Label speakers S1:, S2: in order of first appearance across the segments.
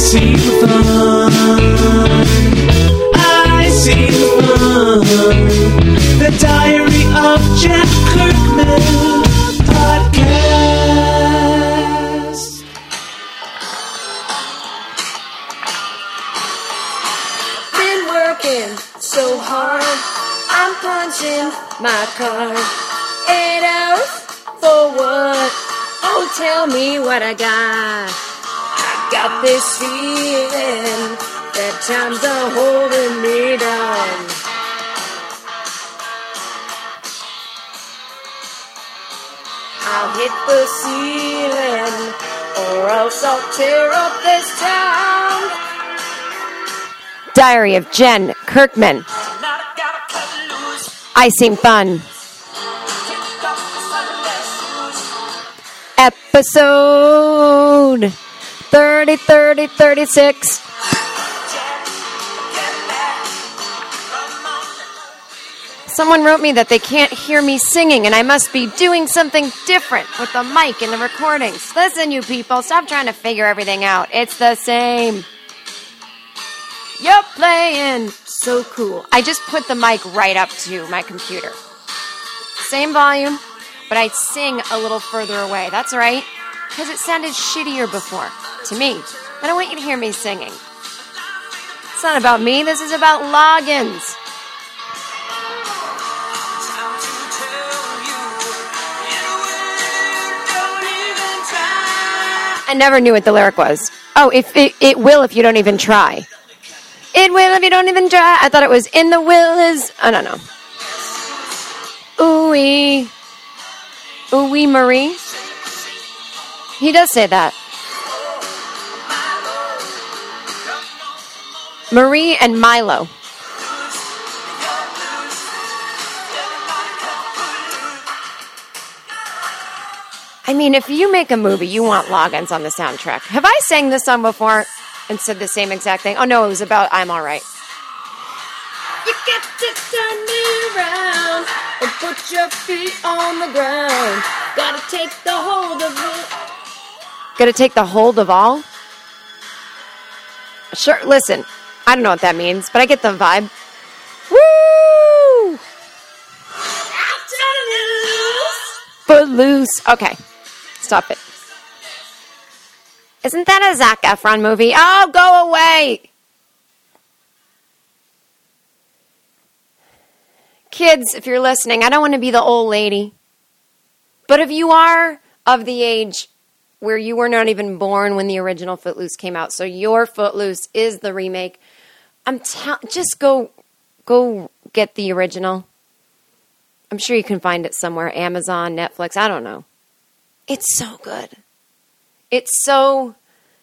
S1: see the fun. I see the fun. The Diary of Jen Kirkman podcast.
S2: Been working so hard, I'm punching my card. 8 hours for what? Oh, tell me what I got. I got this feeling that times are holding me down. I'll hit the ceiling, or else I'll tear up this town.
S3: Diary of Jen Kirkman. I Seem Fun. Episode 36. Someone wrote me that they can't hear me singing and I must be doing something different with the mic and the recordings. Listen, you people, stop trying to figure everything out. It's the same. You're playing. So cool. I just put the mic right up to my computer. Same volume, but I sing a little further away. That's right, because it sounded shittier before, to me. I don't want you to hear me singing. It's not about me. This is about logins. I never knew what the lyric was. Oh, if it will if you don't even try. It will if you don't even try. I thought it was in the will is... I don't know. Ooh-wee. Ooh-wee, Marie. He does say that. Marie and Milo. I mean, if you make a movie, you want logins on the soundtrack. Have I sang this song before and said the same exact thing? Oh, no, it was about I'm All Right. You get to turn me around and put your feet on the ground. Gotta take the hold of it. Gotta take the hold of all? Sure, listen, I don't know what that means, but I get the vibe. Woo! Footloose. Okay, stop it. Isn't that a Zac Efron movie? Oh, go away! Kids, if you're listening, I don't want to be the old lady. But if you are of the age where you were not even born when the original Footloose came out, so your Footloose is the remake, just go get the original. I'm sure you can find it somewhere. Amazon, Netflix, I don't know. It's so good. It's so...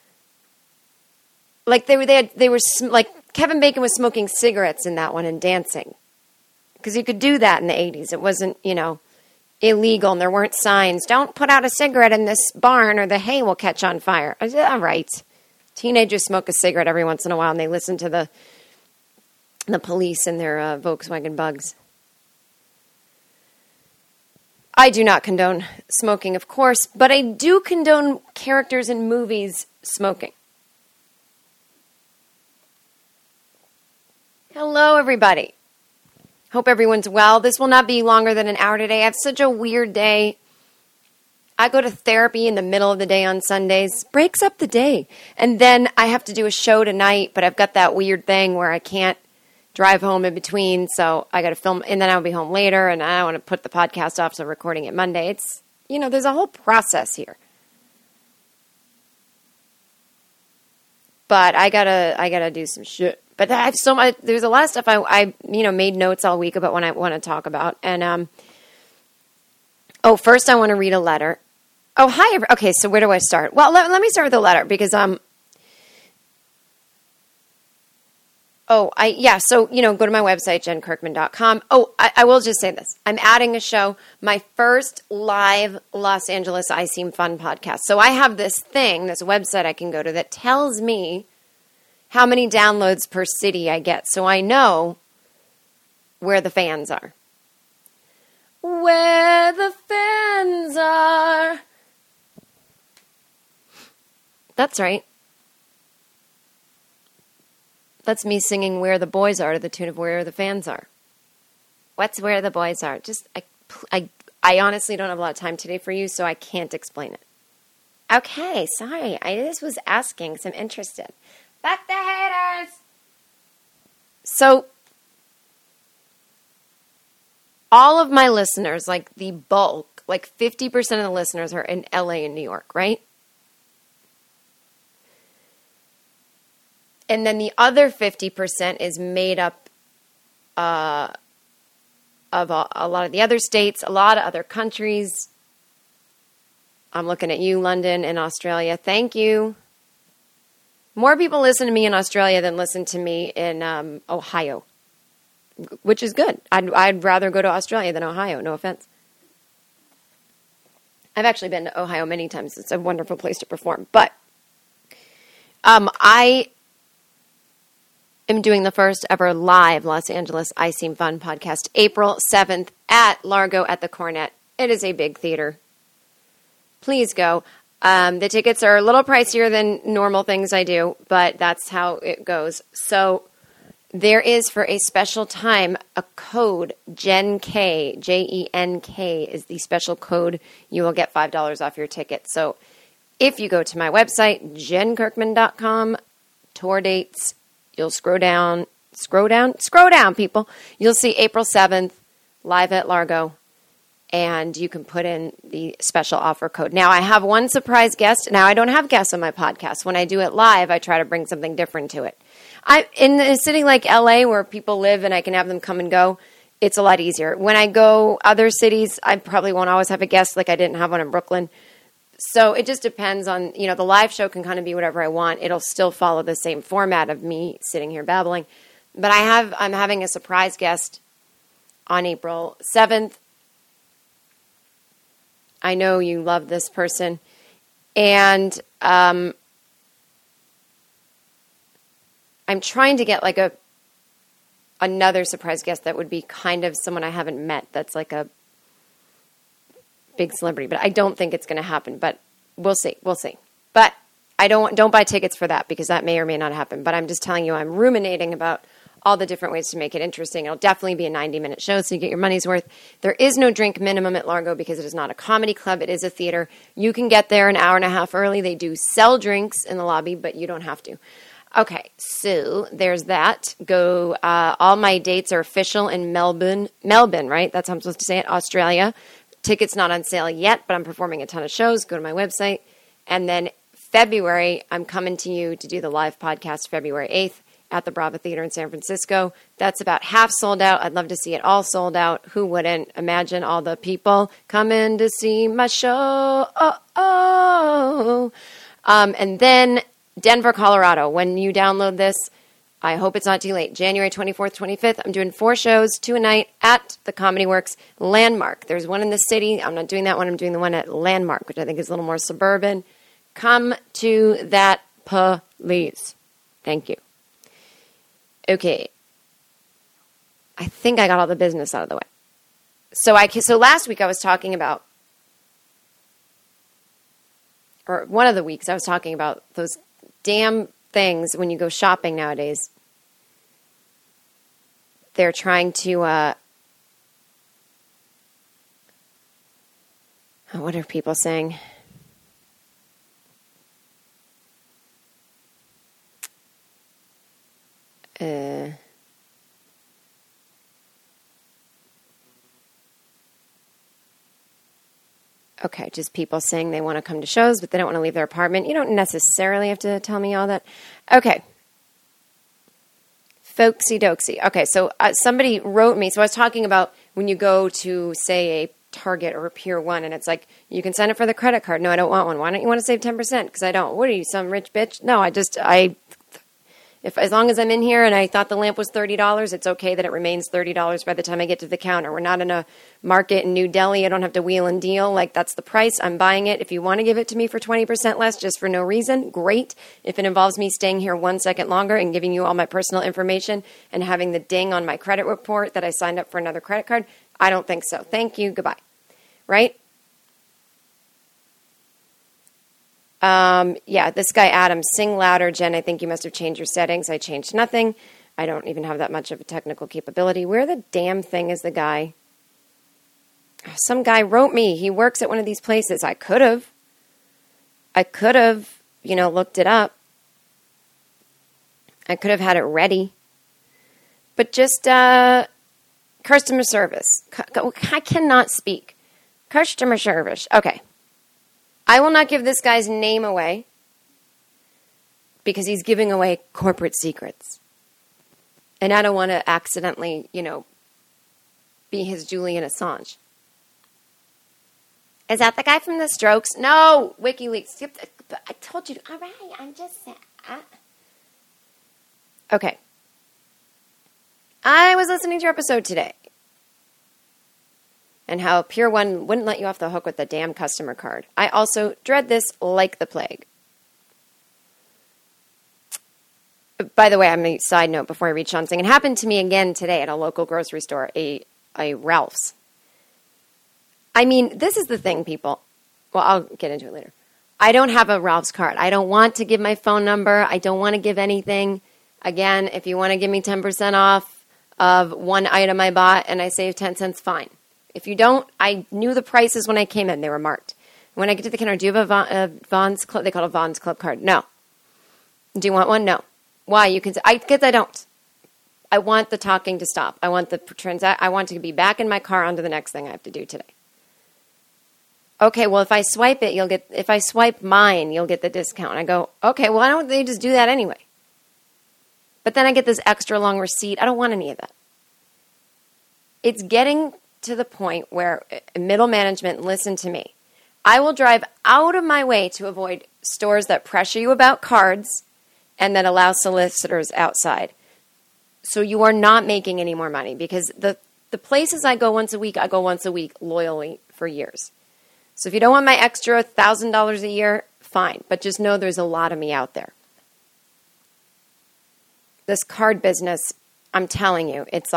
S3: Like, they were like, Kevin Bacon was smoking cigarettes in that one and dancing. Because you could do that in the 80s. It wasn't, illegal, and there weren't signs. Don't put out a cigarette in this barn or the hay will catch on fire. I said, all right. Teenagers smoke a cigarette every once in a while, and they listen to the police and their Volkswagen Bugs. I do not condone smoking, of course, but I do condone characters in movies smoking. Hello, everybody. Hope everyone's well. This will not be longer than an hour today. I have such a weird day. I go to therapy in the middle of the day on Sundays. Breaks up the day. And then I have to do a show tonight, but I've got that weird thing where I can't drive home in between, so I got to film, and then I'll be home later, and I don't want to put the podcast off, so I'm recording it Monday. It's, there's a whole process here. But I gotta do some shit. But I have so much. There's a lot of stuff I made notes all week about what I want to talk about. And first I want to read a letter. Oh, hi. Okay, so where do I start? Well, let me start with the letter because So go to my website, jenkirkman.com. Oh, I will just say this. I'm adding a show, my first live Los Angeles I Seem Fun podcast. So I have this website I can go to that tells me how many downloads per city I get. So I know where the fans are. Where the fans are. That's right. That's me singing Where the Boys Are to the tune of Where the Fans Are. What's Where the Boys Are? I honestly don't have a lot of time today for you, so I can't explain it. Okay, sorry. I just was asking, so I'm interested. Fuck the haters! So, all of my listeners, like the bulk, like 50% of the listeners are in LA and New York, right? And then the other 50% is made up of a lot of the other states, a lot of other countries. I'm looking at you, London and Australia. Thank you. More people listen to me in Australia than listen to me in Ohio, which is good. I'd rather go to Australia than Ohio, no offense. I've actually been to Ohio many times. It's a wonderful place to perform. But I am doing the first ever live Los Angeles I Seem Fun podcast, April 7th at Largo at the Cornet. It is a big theater. Please go. The tickets are a little pricier than normal things I do, but that's how it goes. So there is, for a special time, a code, JENK, J-E-N-K is the special code. You will get $5 off your ticket. So if you go to my website, jenkirkman.com, tour dates, you'll scroll down, people. You'll see April 7th, live at Largo, and you can put in the special offer code. Now, I have one surprise guest. Now, I don't have guests on my podcast. When I do it live, I try to bring something different to it. In a city like LA where people live and I can have them come and go, it's a lot easier. When I go other cities, I probably won't always have a guest like I didn't have one in Brooklyn. So it just depends on, the live show can kind of be whatever I want. It'll still follow the same format of me sitting here babbling. But I'm having a surprise guest on April 7th. I know you love this person. And I'm trying to get like another surprise guest that would be kind of someone I haven't met that's like a big celebrity, but I don't think it's going to happen, but we'll see. But I don't buy tickets for that because that may or may not happen, but I'm just telling you, I'm ruminating about all the different ways to make it interesting. It'll definitely be a 90-minute show, so you get your money's worth. There is no drink minimum at Largo because it is not a comedy club. It is a theater. You can get there an hour and a half early. They do sell drinks in the lobby, but you don't have to. Okay, so there's that. Go. All my dates are official in Melbourne, right? That's how I'm supposed to say it, Australia. Tickets not on sale yet, but I'm performing a ton of shows. Go to my website. And then February, I'm coming to you to do the live podcast February 8th at the Brava Theater in San Francisco. That's about half sold out. I'd love to see it all sold out. Who wouldn't? Imagine all the people coming to see my show. And then Denver, Colorado. When you download this, I hope it's not too late. January 24th, 25th, I'm doing 4 shows, 2 a night at the Comedy Works Landmark. There's one in the city. I'm not doing that one. I'm doing the one at Landmark, which I think is a little more suburban. Come to that, please. Thank you. Okay. I think I got all the business out of the way. So last week I was talking about, or one of the weeks I was talking about those damn things when you go shopping nowadays. They're trying to what are people saying? Okay, just people saying they want to come to shows, but they don't want to leave their apartment. You don't necessarily have to tell me all that. Okay. Folksy doksy. Okay, so somebody wrote me. So I was talking about when you go to, say, a Target or a Pier 1, and it's like, you can sign up for the credit card. No, I don't want one. Why don't you want to save 10%? Because I don't. What are you, some rich bitch? No, as long as I'm in here and I thought the lamp was $30, it's okay that it remains $30 by the time I get to the counter. We're not in a market in New Delhi. I don't have to wheel and deal. Like, that's the price. I'm buying it. If you want to give it to me for 20% less just for no reason, great. If it involves me staying here 1 second longer and giving you all my personal information and having the ding on my credit report that I signed up for another credit card, I don't think so. Thank you. Goodbye. Right? Yeah, this guy, Adam, sing louder. Jen, I think you must have changed your settings. I changed nothing. I don't even have that much of a technical capability. Where the damn thing is the guy? Some guy wrote me. He works at one of these places. I could have, looked it up. I could have had it ready. But just customer service. I cannot speak. Customer service. Okay. I will not give this guy's name away because he's giving away corporate secrets. And I don't want to accidentally, be his Julian Assange. Is that the guy from The Strokes? No, WikiLeaks. I told you. All right, I'm just saying. Okay. I was listening to your episode today. And how Pier 1 wouldn't let you off the hook with the damn customer card. I also dread this like the plague. By the way, I'm a side note before I read Sean's thing. It happened to me again today at a local grocery store, a Ralph's. I mean, this is the thing, people. Well, I'll get into it later. I don't have a Ralph's card. I don't want to give my phone number. I don't want to give anything. Again, if you want to give me 10% off of one item I bought and I save 10 cents, fine. If you don't, I knew the prices when I came in. They were marked. When I get to the counter, do you have a Vons Club? They call it a Vons Club card. No. Do you want one? No. Why? You can say, I don't. I want the talking to stop. I want I want to be back in my car on to the next thing I have to do today. Okay, well, if I swipe it, if I swipe mine, you'll get the discount. And I go, okay, well, why don't they just do that anyway? But then I get this extra long receipt. I don't want any of that. It's getting to the point where middle management, listen to me. I will drive out of my way to avoid stores that pressure you about cards and that allow solicitors outside. So you are not making any more money because the places I go once a week loyally for years. So if you don't want my extra $1,000 a year, fine. But just know there's a lot of me out there. This card business, I'm telling you, it's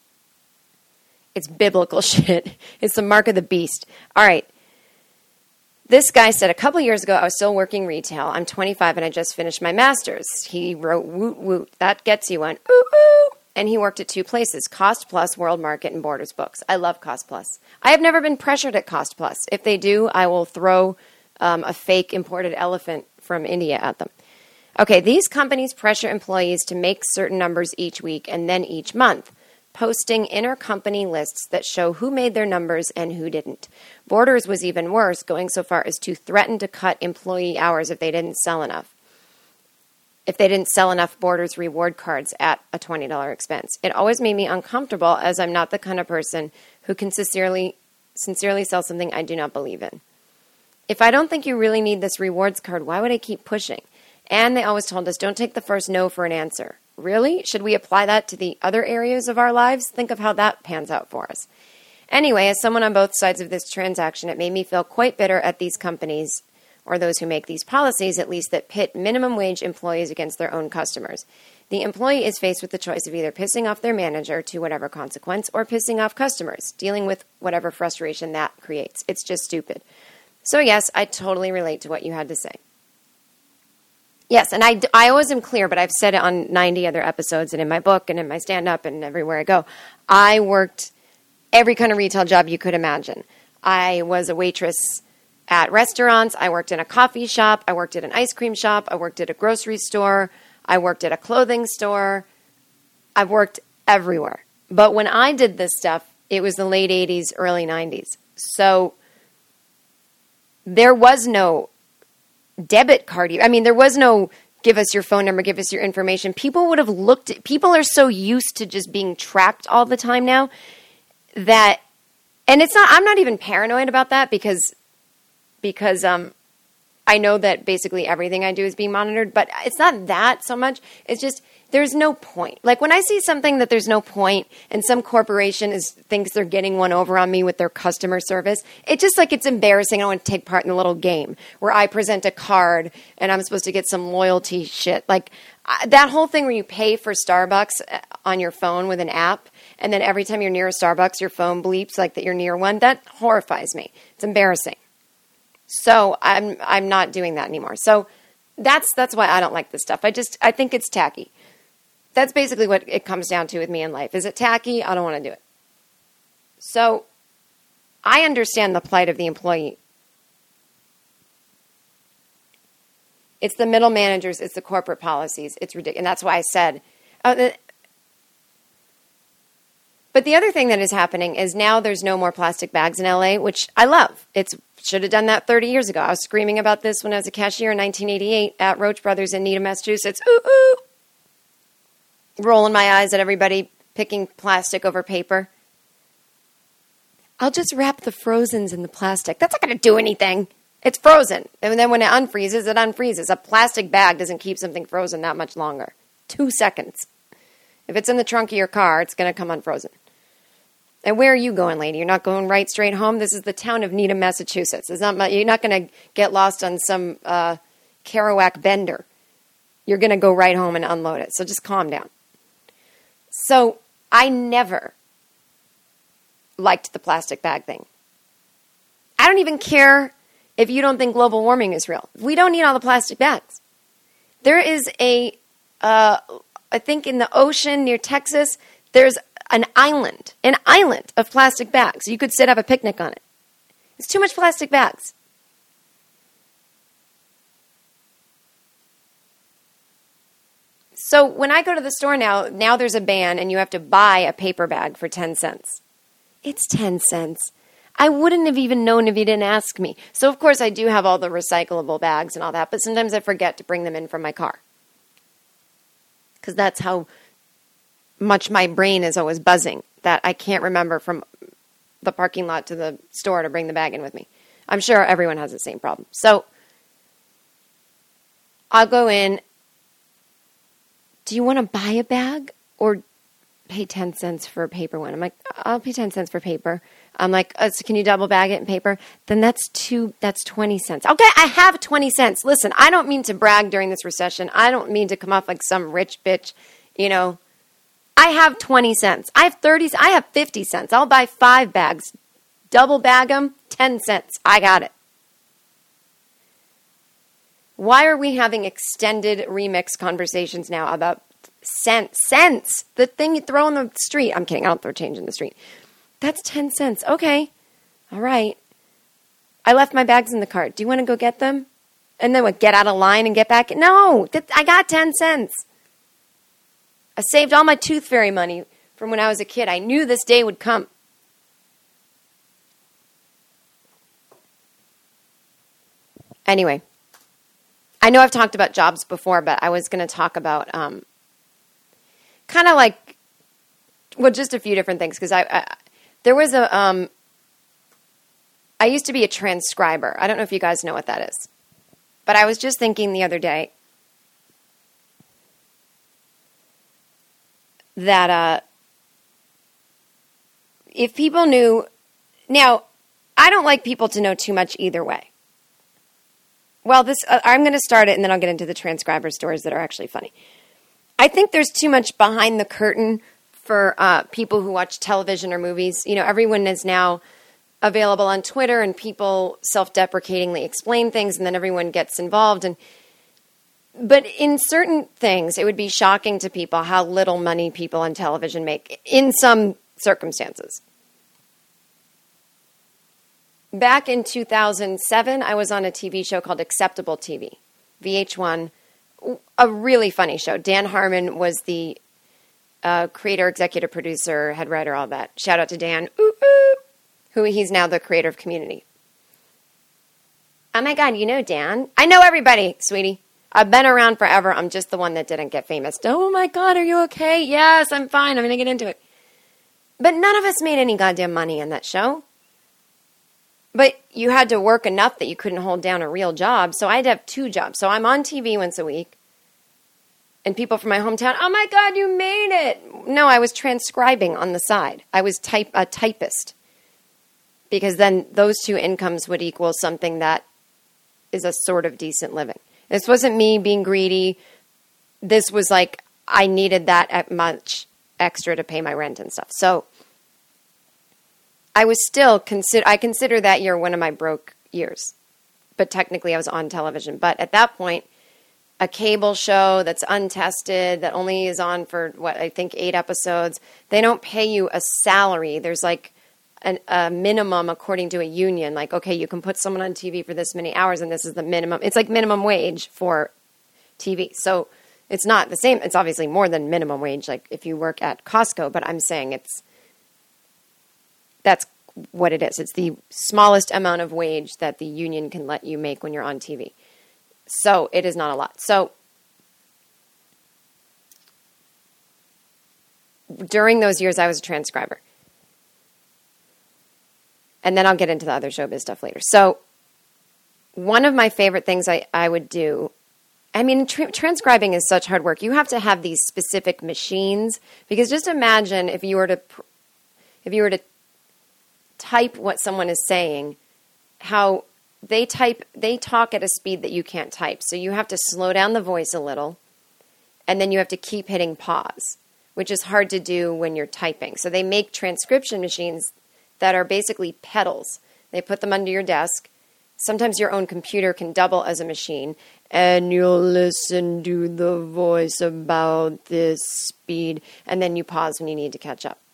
S3: biblical shit. It's the mark of the beast. All right. This guy said a couple years ago, I was still working retail. I'm 25 and I just finished my master's. He wrote, woot, woot. That gets you one. Ooh, ooh. And he worked at two places, Cost Plus, World Market, and Borders Books. I love Cost Plus. I have never been pressured at Cost Plus. If they do, I will throw a fake imported elephant from India at them. Okay, these companies pressure employees to make certain numbers each week and then each month, posting intercompany lists that show who made their numbers and who didn't. Borders was even worse, going so far as to threaten to cut employee hours if they didn't sell enough. If they didn't sell enough Borders reward cards at a $20 expense. It always made me uncomfortable as I'm not the kind of person who can sincerely sell something I do not believe in. If I don't think you really need this rewards card, why would I keep pushing? And they always told us, don't take the first no for an answer. Really? Should we apply that to the other areas of our lives? Think of how that pans out for us. Anyway, as someone on both sides of this transaction, it made me feel quite bitter at these companies, or those who make these policies, at least, that pit minimum wage employees against their own customers. The employee is faced with the choice of either pissing off their manager to whatever consequence or pissing off customers, dealing with whatever frustration that creates. It's just stupid. So yes, I totally relate to what you had to say. Yes, and I always am clear, but I've said it on 90 other episodes and in my book and in my stand-up and everywhere I go. I worked every kind of retail job you could imagine. I was a waitress at restaurants. I worked in a coffee shop. I worked at an ice cream shop. I worked at a grocery store. I worked at a clothing store. I've worked everywhere. But when I did this stuff, it was the late 80s, early 90s. So there was no debit card. I mean, there was no give us your phone number, give us your information. People would have looked at, people are so used to just being tracked all the time now that, and it's not, I'm not even paranoid about that because I know that basically everything I do is being monitored, but it's not that so much. It's just, there's no point. Like when I see something that there's no point and some corporation thinks they're getting one over on me with their customer service, it's just like, it's embarrassing. I don't want to take part in the little game where I present a card and I'm supposed to get some loyalty shit. Like that whole thing where you pay for Starbucks on your phone with an app and then every time you're near a Starbucks, your phone bleeps like that you're near one. That horrifies me. It's embarrassing. So I'm not doing that anymore. So that's why I don't like this stuff. I think it's tacky. That's basically what it comes down to with me in life. Is it tacky? I don't want to do it. So I understand the plight of the employee. It's the middle managers. It's the corporate policies. It's ridiculous. And that's why I said... But the other thing that is happening is now there's no more plastic bags in LA, which I love. Should have done that 30 years ago. I was screaming about this when I was a cashier in 1988 at Roach Brothers in Needham, Massachusetts. Ooh, ooh. Rolling my eyes at everybody picking plastic over paper. I'll just wrap the frozens in the plastic. That's not going to do anything. It's frozen. And then when it unfreezes, it unfreezes. A plastic bag doesn't keep something frozen that much longer. 2 seconds. If it's in the trunk of your car, it's going to come unfrozen. And where are you going, lady? You're not going right straight home? This is the town of Needham, Massachusetts. You're not going to get lost on some Kerouac bender. You're going to go right home and unload it. So just calm down. So I never liked the plastic bag thing. I don't even care if you don't think global warming is real. We don't need all the plastic bags. There is I think in the ocean near Texas, there's an island of plastic bags. You could have a picnic on it. It's too much plastic bags. So when I go to the store now there's a ban and you have to buy a paper bag for 10 cents. It's 10 cents. I wouldn't have even known if you didn't ask me. So, of course, I do have all the recyclable bags and all that, but sometimes I forget to bring them in from my car. Because that's how much my brain is always buzzing, that I can't remember from the parking lot to the store to bring the bag in with me. I'm sure everyone has the same problem. So, I'll go in. Do you want to buy a bag or pay 10 cents for a paper one? I'm like, I'll pay 10 cents for paper. I'm like, oh, so can you double bag it in paper? Then that's 20 cents. Okay, I have 20 cents. Listen, I don't mean to brag during this recession. I don't mean to come off like some rich bitch, I have 20 cents. I have 30, I have 50 cents. I'll buy 5 bags. Double bag them, 10 cents. I got it. Why are we having extended remix conversations now about cents? Cents. The thing you throw in the street. I'm kidding. I don't throw change in the street. That's 10 cents. Okay. All right. I left my bags in the cart. Do you want to go get them? And then what, get out of line and get back? No. I got 10 cents. I saved all my tooth fairy money from when I was a kid. I knew this day would come. Anyway. I know I've talked about jobs before, but I was going to talk about kind of like, just a few different things. Because there was I used to be a transcriber. I don't know if you guys know what that is. But I was just thinking the other day that if people knew... Now, I don't like people to know too much either way. Well, I'm going to start it, and then I'll get into the transcriber stories that are actually funny. I think there's too much behind the curtain for people who watch television or movies. Everyone is now available on Twitter, and people self-deprecatingly explain things, and then everyone gets involved. But in certain things, it would be shocking to people how little money people on television make in some circumstances. Back in 2007, I was on a TV show called Acceptable TV, VH1, a really funny show. Dan Harmon was the creator, executive producer, head writer, all that. Shout out to Dan, who he's now the creator of Community. Oh my God, you know Dan? I know everybody, sweetie. I've been around forever. I'm just the one that didn't get famous. Oh my God, are you okay? Yes, I'm fine. I'm going to get into it. But none of us made any goddamn money in that show. But you had to work enough that you couldn't hold down a real job. So I had to have 2 jobs. So I'm on TV once a week. And people from my hometown, oh my God, you made it. No, I was transcribing on the side. I was a typist. Because then those 2 incomes would equal something that is a sort of decent living. This wasn't me being greedy. This was like I needed that much extra to pay my rent and stuff. So I was still I consider that year one of my broke years. but technically I was on television. But at that point, a cable show that's untested, that only is on for, I think 8 episodes, they don't pay you a salary. There's like a minimum according to a union. Like, okay, you can put someone on TV for this many hours, and this is the minimum. It's like minimum wage for TV. So it's not the same. It's obviously more than minimum wage, like if you work at Costco, but I'm saying that's what it is. It's the smallest amount of wage that the union can let you make when you're on TV. So it is not a lot. So during those years, I was a transcriber. And then I'll get into the other showbiz stuff later. So one of my favorite things I would do, I mean, transcribing is such hard work. You have to have these specific machines, because just imagine if you were to type what someone is saying, how they talk at a speed that you can't type. So you have to slow down the voice a little, and then you have to keep hitting pause, which is hard to do when you're typing. So they make transcription machines that are basically pedals. They put them under your desk. Sometimes your own computer can double as a machine, and you'll listen to the voice about this speed, and then you pause when you need to catch up.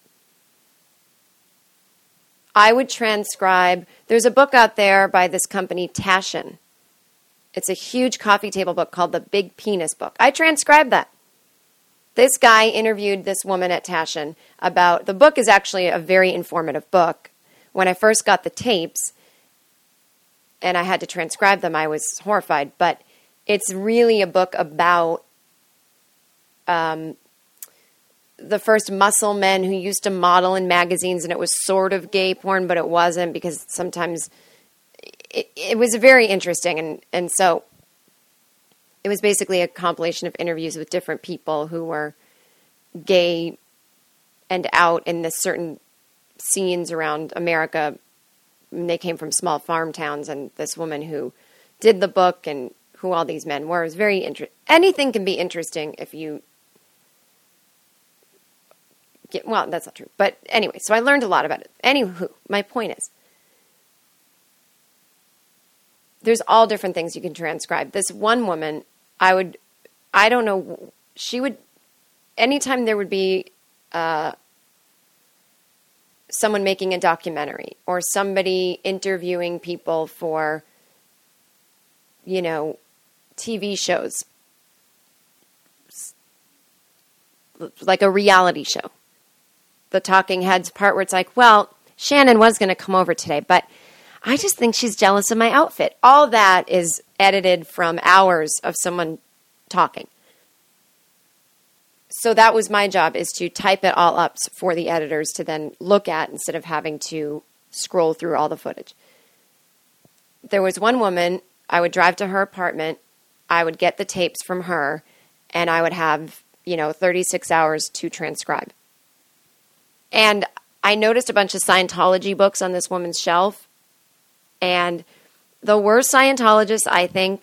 S3: I would transcribe. There's a book out there by this company, Taschen. It's a huge coffee table book called The Big Penis Book. I transcribed that. This guy interviewed this woman at Taschen about, the book is actually a very informative book. When I first got the tapes and I had to transcribe them, I was horrified. But it's really a book about the first muscle men who used to model in magazines, and it was sort of gay porn, but it wasn't, because sometimes it was very interesting. And so it was basically a compilation of interviews with different people who were gay and out in the certain scenes around America. And they came from small farm towns, and this woman who did the book and who all these men were. It was very interesting. Anything can be interesting if you well, that's not true. But anyway, so I learned a lot about it. Anywho, my point is, there's all different things you can transcribe. This one woman, I don't know, she would, anytime there would be someone making a documentary or somebody interviewing people for, TV shows, like a reality show. The talking heads part where it's like, well, Shannon was going to come over today, but I just think she's jealous of my outfit. All that is edited from hours of someone talking. So that was my job, is to type it all up for the editors to then look at instead of having to scroll through all the footage. There was one woman, I would drive to her apartment, I would get the tapes from her, and I would have, 36 hours to transcribe. And I noticed a bunch of Scientology books on this woman's shelf. And the worst Scientologists, I think,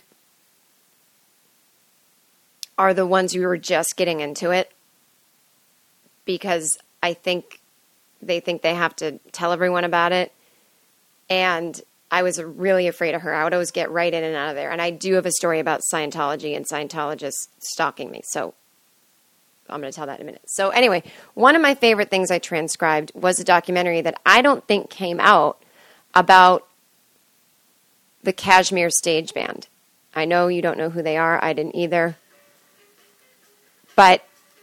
S3: are the ones who are just getting into it. Because I think they have to tell everyone about it. And I was really afraid of her. I would always get right in and out of there. And I do have a story about Scientology and Scientologists stalking me. So I'm going to tell that in a minute. So anyway, one of my favorite things I transcribed was a documentary that I don't think came out about the Kashmir Stage Band. I know you don't know who they are. I didn't either. But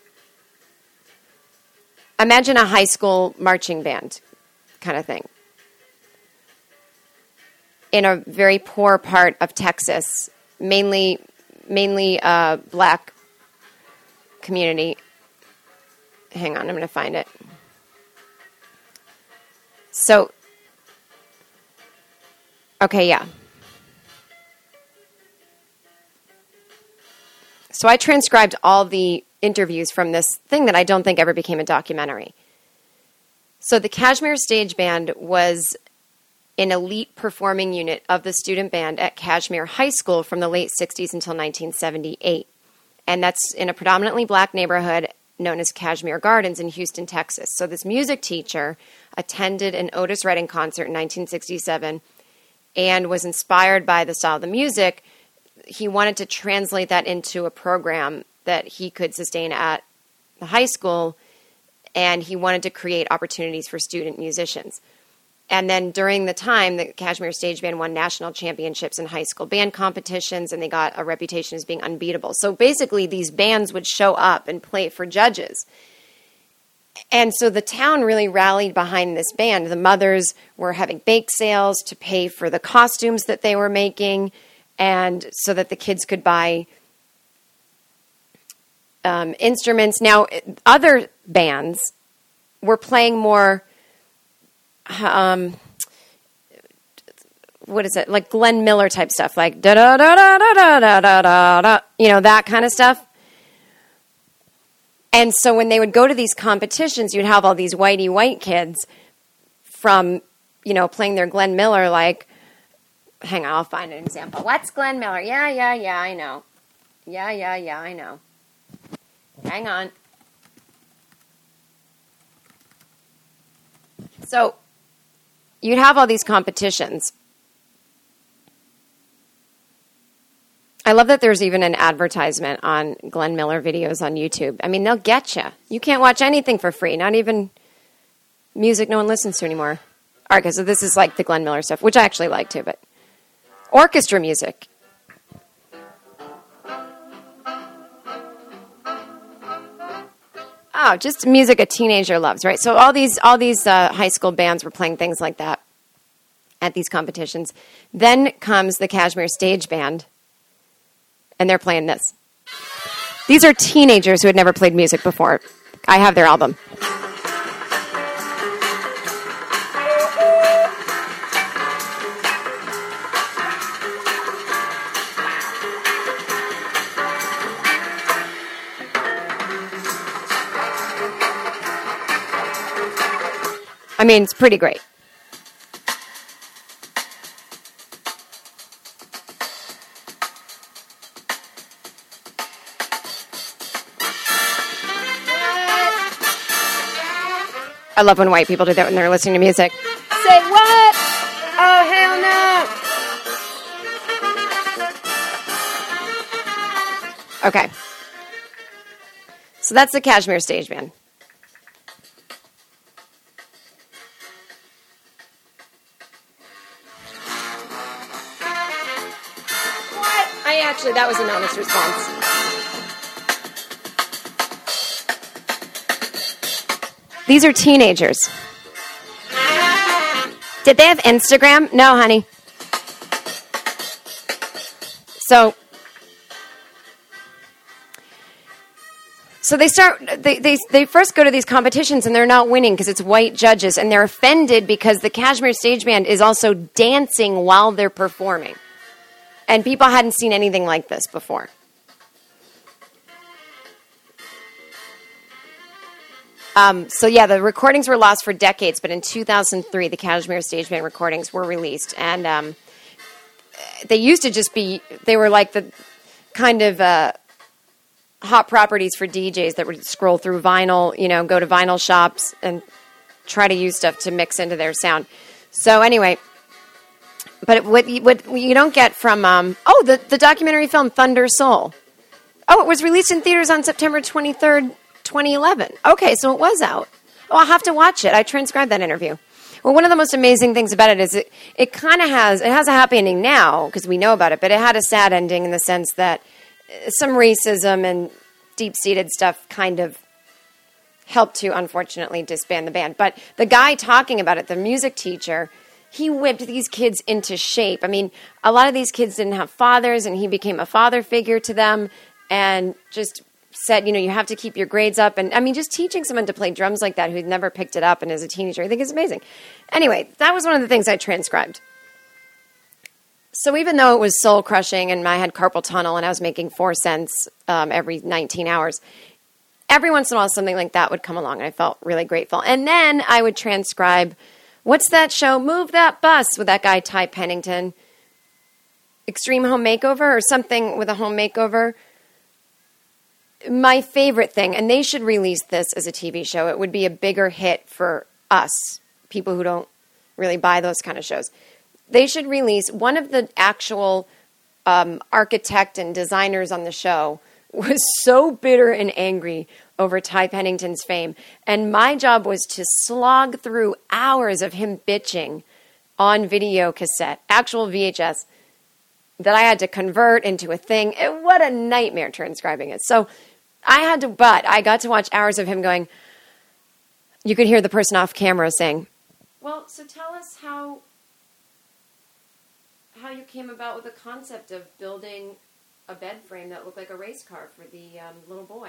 S3: imagine a high school marching band kind of thing in a very poor part of Texas, mainly black community. Hang on, I'm going to find it. So, okay, yeah. So I transcribed all the interviews from this thing that I don't think ever became a documentary. So the Kashmir Stage Band was an elite performing unit of the student band at Kashmir High School from the late 60s until 1978. And that's in a predominantly black neighborhood known as Kashmir Gardens in Houston, Texas. So this music teacher attended an Otis Redding concert in 1967 and was inspired by the style of the music, he wanted to translate that into a program that he could sustain at the high school, and he wanted to create opportunities for student musicians. And then during the time, the Kashmir Stage Band won national championships in high school band competitions, and they got a reputation as being unbeatable. So basically, these bands would show up and play for judges. And so the town really rallied behind this band. The mothers were having bake sales to pay for the costumes that they were making, and so that the kids could buy instruments. Now, other bands were playing more, what is it, like Glenn Miller type stuff, like da da da da da da da da da, that kind of stuff. And so when they would go to these competitions, you'd have all these whitey white kids from, playing their Glenn Miller, like, hang on, I'll find an example. What's Glenn Miller? Yeah, I know. Yeah, I know. Hang on. So you'd have all these competitions. I love that there's even an advertisement on Glenn Miller videos on YouTube. I mean, they'll get you. You can't watch anything for free, not even music no one listens to anymore. All right, okay, so this is like the Glenn Miller stuff, which I actually like too, but orchestra music. Oh, just music a teenager loves, right? So all these high school bands were playing things like that at these competitions. Then comes the Kashmir Stage Band, and they're playing this. These are teenagers who had never played music before. I have their album. I mean, it's pretty great. I love when white people do that when they're listening to music. Say what? Oh, hell no. Okay. So that's the Kashmir Stage Band. Actually, that was an honest response. These are teenagers. Did they have Instagram? No, honey. So they first go to these competitions and they're not winning because it's white judges, and they're offended because the Kashmir Stage Band is also dancing while they're performing. And people hadn't seen anything like this before. The recordings were lost for decades, but in 2003, the Kashmir Stage Band recordings were released. And they used to just be, they were like the kind of hot properties for DJs that would scroll through vinyl, go to vinyl shops and try to use stuff to mix into their sound. So anyway... But what you don't get from, the documentary film Thunder Soul. Oh, it was released in theaters on September 23rd, 2011. Okay, so it was out. Oh, I'll have to watch it. I transcribed that interview. Well, one of the most amazing things about it is it kind of has a happy ending now because we know about it, but it had a sad ending in the sense that some racism and deep-seated stuff kind of helped to, unfortunately, disband the band. But the guy talking about it, the music teacher... He whipped these kids into shape. I mean, a lot of these kids didn't have fathers, and he became a father figure to them and just said, you have to keep your grades up. And, I mean, just teaching someone to play drums like that who'd never picked it up and as a teenager, I think is amazing. Anyway, that was one of the things I transcribed. So even though it was soul-crushing and I had carpal tunnel and I was making 4 cents every 19 hours, every once in a while something like that would come along, and I felt really grateful. And then I would transcribe... What's that show? Move That Bus with that guy, Ty Pennington. Extreme Home Makeover or something with a home makeover. My favorite thing, and they should release this as a TV show. It would be a bigger hit for us, people who don't really buy those kind of shows. they should release one of the actual architect and designers on the show was so bitter and angry over Ty Pennington's fame. And my job was to slog through hours of him bitching on video cassette, actual VHS, that I had to convert into a thing. What a nightmare transcribing it. So but I got to watch hours of him going, you could hear the person off camera saying, well, so tell us how you came about with the concept of building a bed frame that looked like a race car for the little boy.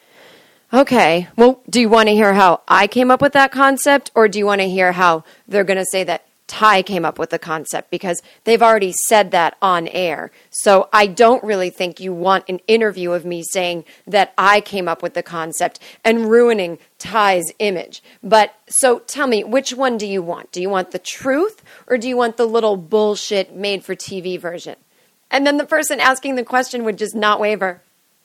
S3: Okay, well, do you want to hear how I came up with that concept, or do you want to hear how they're going to say that Ty came up with the concept? Because they've already said that on air. So I don't really think you want an interview of me saying that I came up with the concept and ruining Ty's image. But so tell me, which one do you want? Do you want the truth, or do you want the little bullshit made for TV version? And then the person asking the question would just not waver.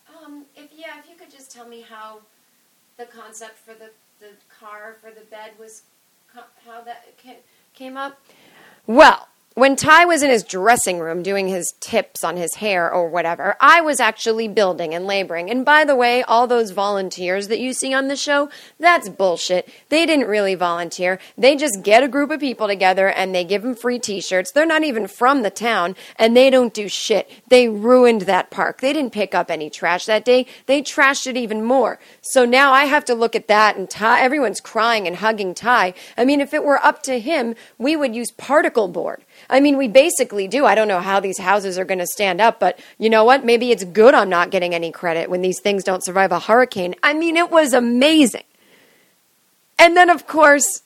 S3: If you could just tell me how the concept for the car for the bed was, how that came up. Well, when Ty was in his dressing room doing his tips on his hair or whatever, I was actually building and laboring. And by the way, all those volunteers that you see on the show, that's bullshit. They didn't really volunteer. They just get a group of people together and they give them free t-shirts. They're not even from the town and they don't do shit. They ruined that park. They didn't pick up any trash that day. They trashed it even more. So now I have to look at that and Ty, everyone's crying and hugging Ty. I mean, if it were up to him, we would use particle board. I mean, we basically do. I don't know how these houses are going to stand up, but you know what? Maybe it's good I'm not getting any credit when these things don't survive a hurricane. I mean, it was amazing. And then, of course,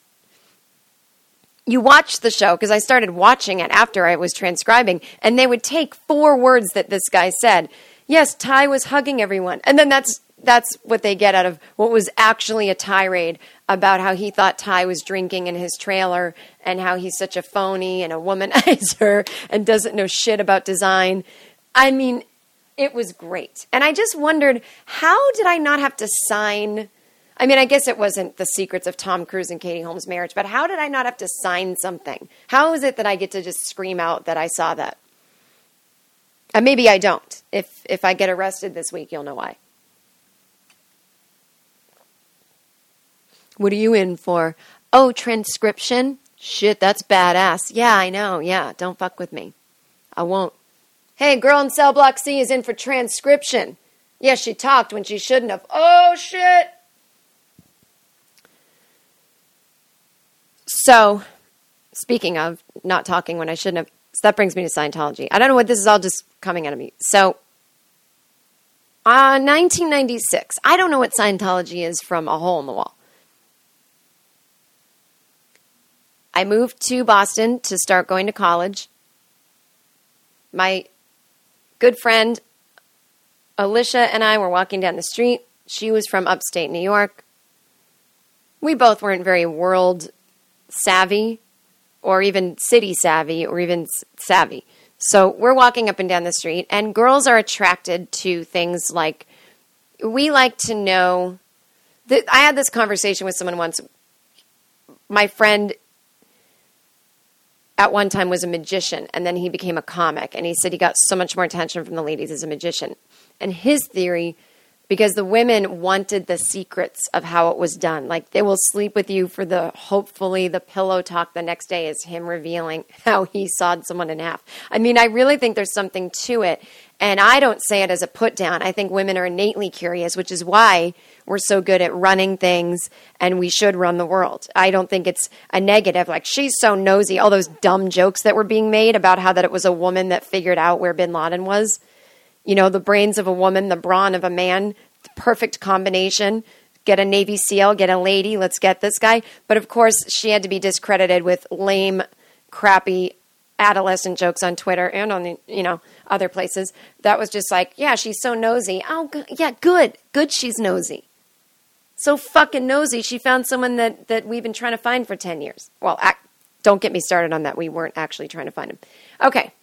S3: you watch the show, because I started watching it after I was transcribing, and they would take 4 words that this guy said. Yes, Ty was hugging everyone. And then that's what they get out of what was actually a tirade about how he thought Ty was drinking in his trailer and how he's such a phony and a womanizer and doesn't know shit about design. I mean, it was great. And I just wondered, how did I not have to sign? I mean, I guess it wasn't The Secrets of Tom Cruise and Katie Holmes' Marriage, but how did I not have to sign something? How is it that I get to just scream out that I saw that? And maybe I don't. If I get arrested this week, you'll know why. What are you in for? Oh, transcription? Shit, that's badass. Yeah, I know. Yeah, don't fuck with me. I won't. Hey, girl in cell block C is in for transcription. Yeah, she talked when she shouldn't have. Oh, shit. So, speaking of not talking when I shouldn't have, so that brings me to Scientology. I don't know what this is all just coming out of me. So, 1996. I don't know what Scientology is from a hole in the wall. I moved to Boston to start going to college. My good friend Alicia and I were walking down the street. She was from upstate New York. We both weren't very world savvy or even city savvy or even savvy. So we're walking up and down the street, and girls are attracted to things like, we like to know. I had this conversation with someone once. My friend at one time was a magician, and then he became a comic, and he said he got so much more attention from the ladies as a magician. And his theory, because the women wanted the secrets of how it was done, like they will sleep with you for hopefully the pillow talk the next day is him revealing how he sawed someone in half. I mean, I really think there's something to it, and I don't say it as a put down. I think women are innately curious, which is why we're so good at running things, and we should run the world. I don't think it's a negative, like, she's so nosy. All those dumb jokes that were being made about how that it was a woman that figured out where bin Laden was. You know, the brains of a woman, the brawn of a man, the perfect combination. Get a Navy SEAL, get a lady, let's get this guy. But, of course, she had to be discredited with lame, crappy adolescent jokes on Twitter and on the, other places. That was just like, yeah, she's so nosy. Oh, yeah, good. Good she's nosy. So fucking nosy, she found someone that we've been trying to find for 10 years. Well, don't get me started on that. We weren't actually trying to find him. Okay.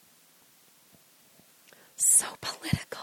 S3: So political.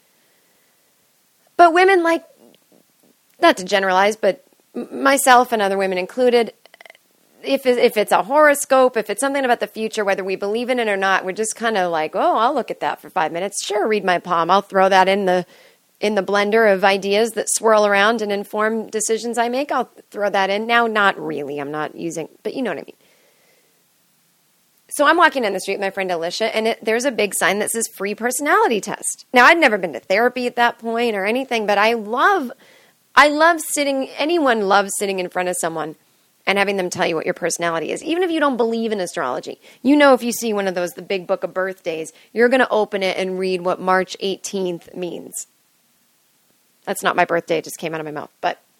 S3: But women not to generalize, but myself and other women included, if it's a horoscope, if it's something about the future, whether we believe in it or not, we're just kind of like, oh, I'll look at that for 5 minutes. Sure, read my palm. I'll throw that in the blender of ideas that swirl around and inform decisions I make. I'll throw that in. Now, not really. I'm not using, but you know what I mean. So I'm walking down the street with my friend Alicia, and there's a big sign that says free personality test. Now, I'd never been to therapy at that point or anything, but I love anyone loves sitting in front of someone and having them tell you what your personality is. Even if you don't believe in astrology, you know, if you see one of those, the big book of birthdays, you're going to open it and read what March 18th means. That's not my birthday. It just came out of my mouth.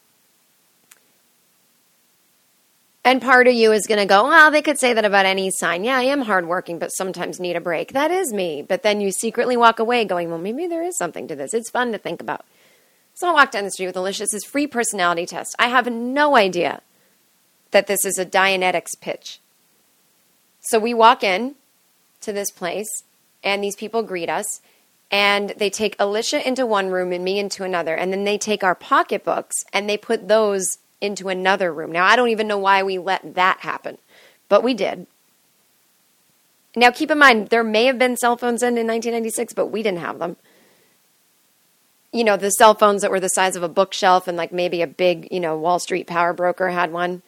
S3: And part of you is going to go, well, they could say that about any sign. Yeah, I am hardworking, but sometimes need a break. That is me. But then you secretly walk away going, well, maybe there is something to this. It's fun to think about. So I walk down the street with Alicia. It says free personality test. I have no idea that this is a Dianetics pitch. So we walk in to this place, and these people greet us, and they take Alicia into one room and me into another, and then they take our pocketbooks, and they put those into another room. Now, I don't even know why we let that happen, but we did. Now, keep in mind, there may have been cell phones in 1996, but we didn't have them. You know, the cell phones that were the size of a bookshelf and like maybe a big, Wall Street power broker had one.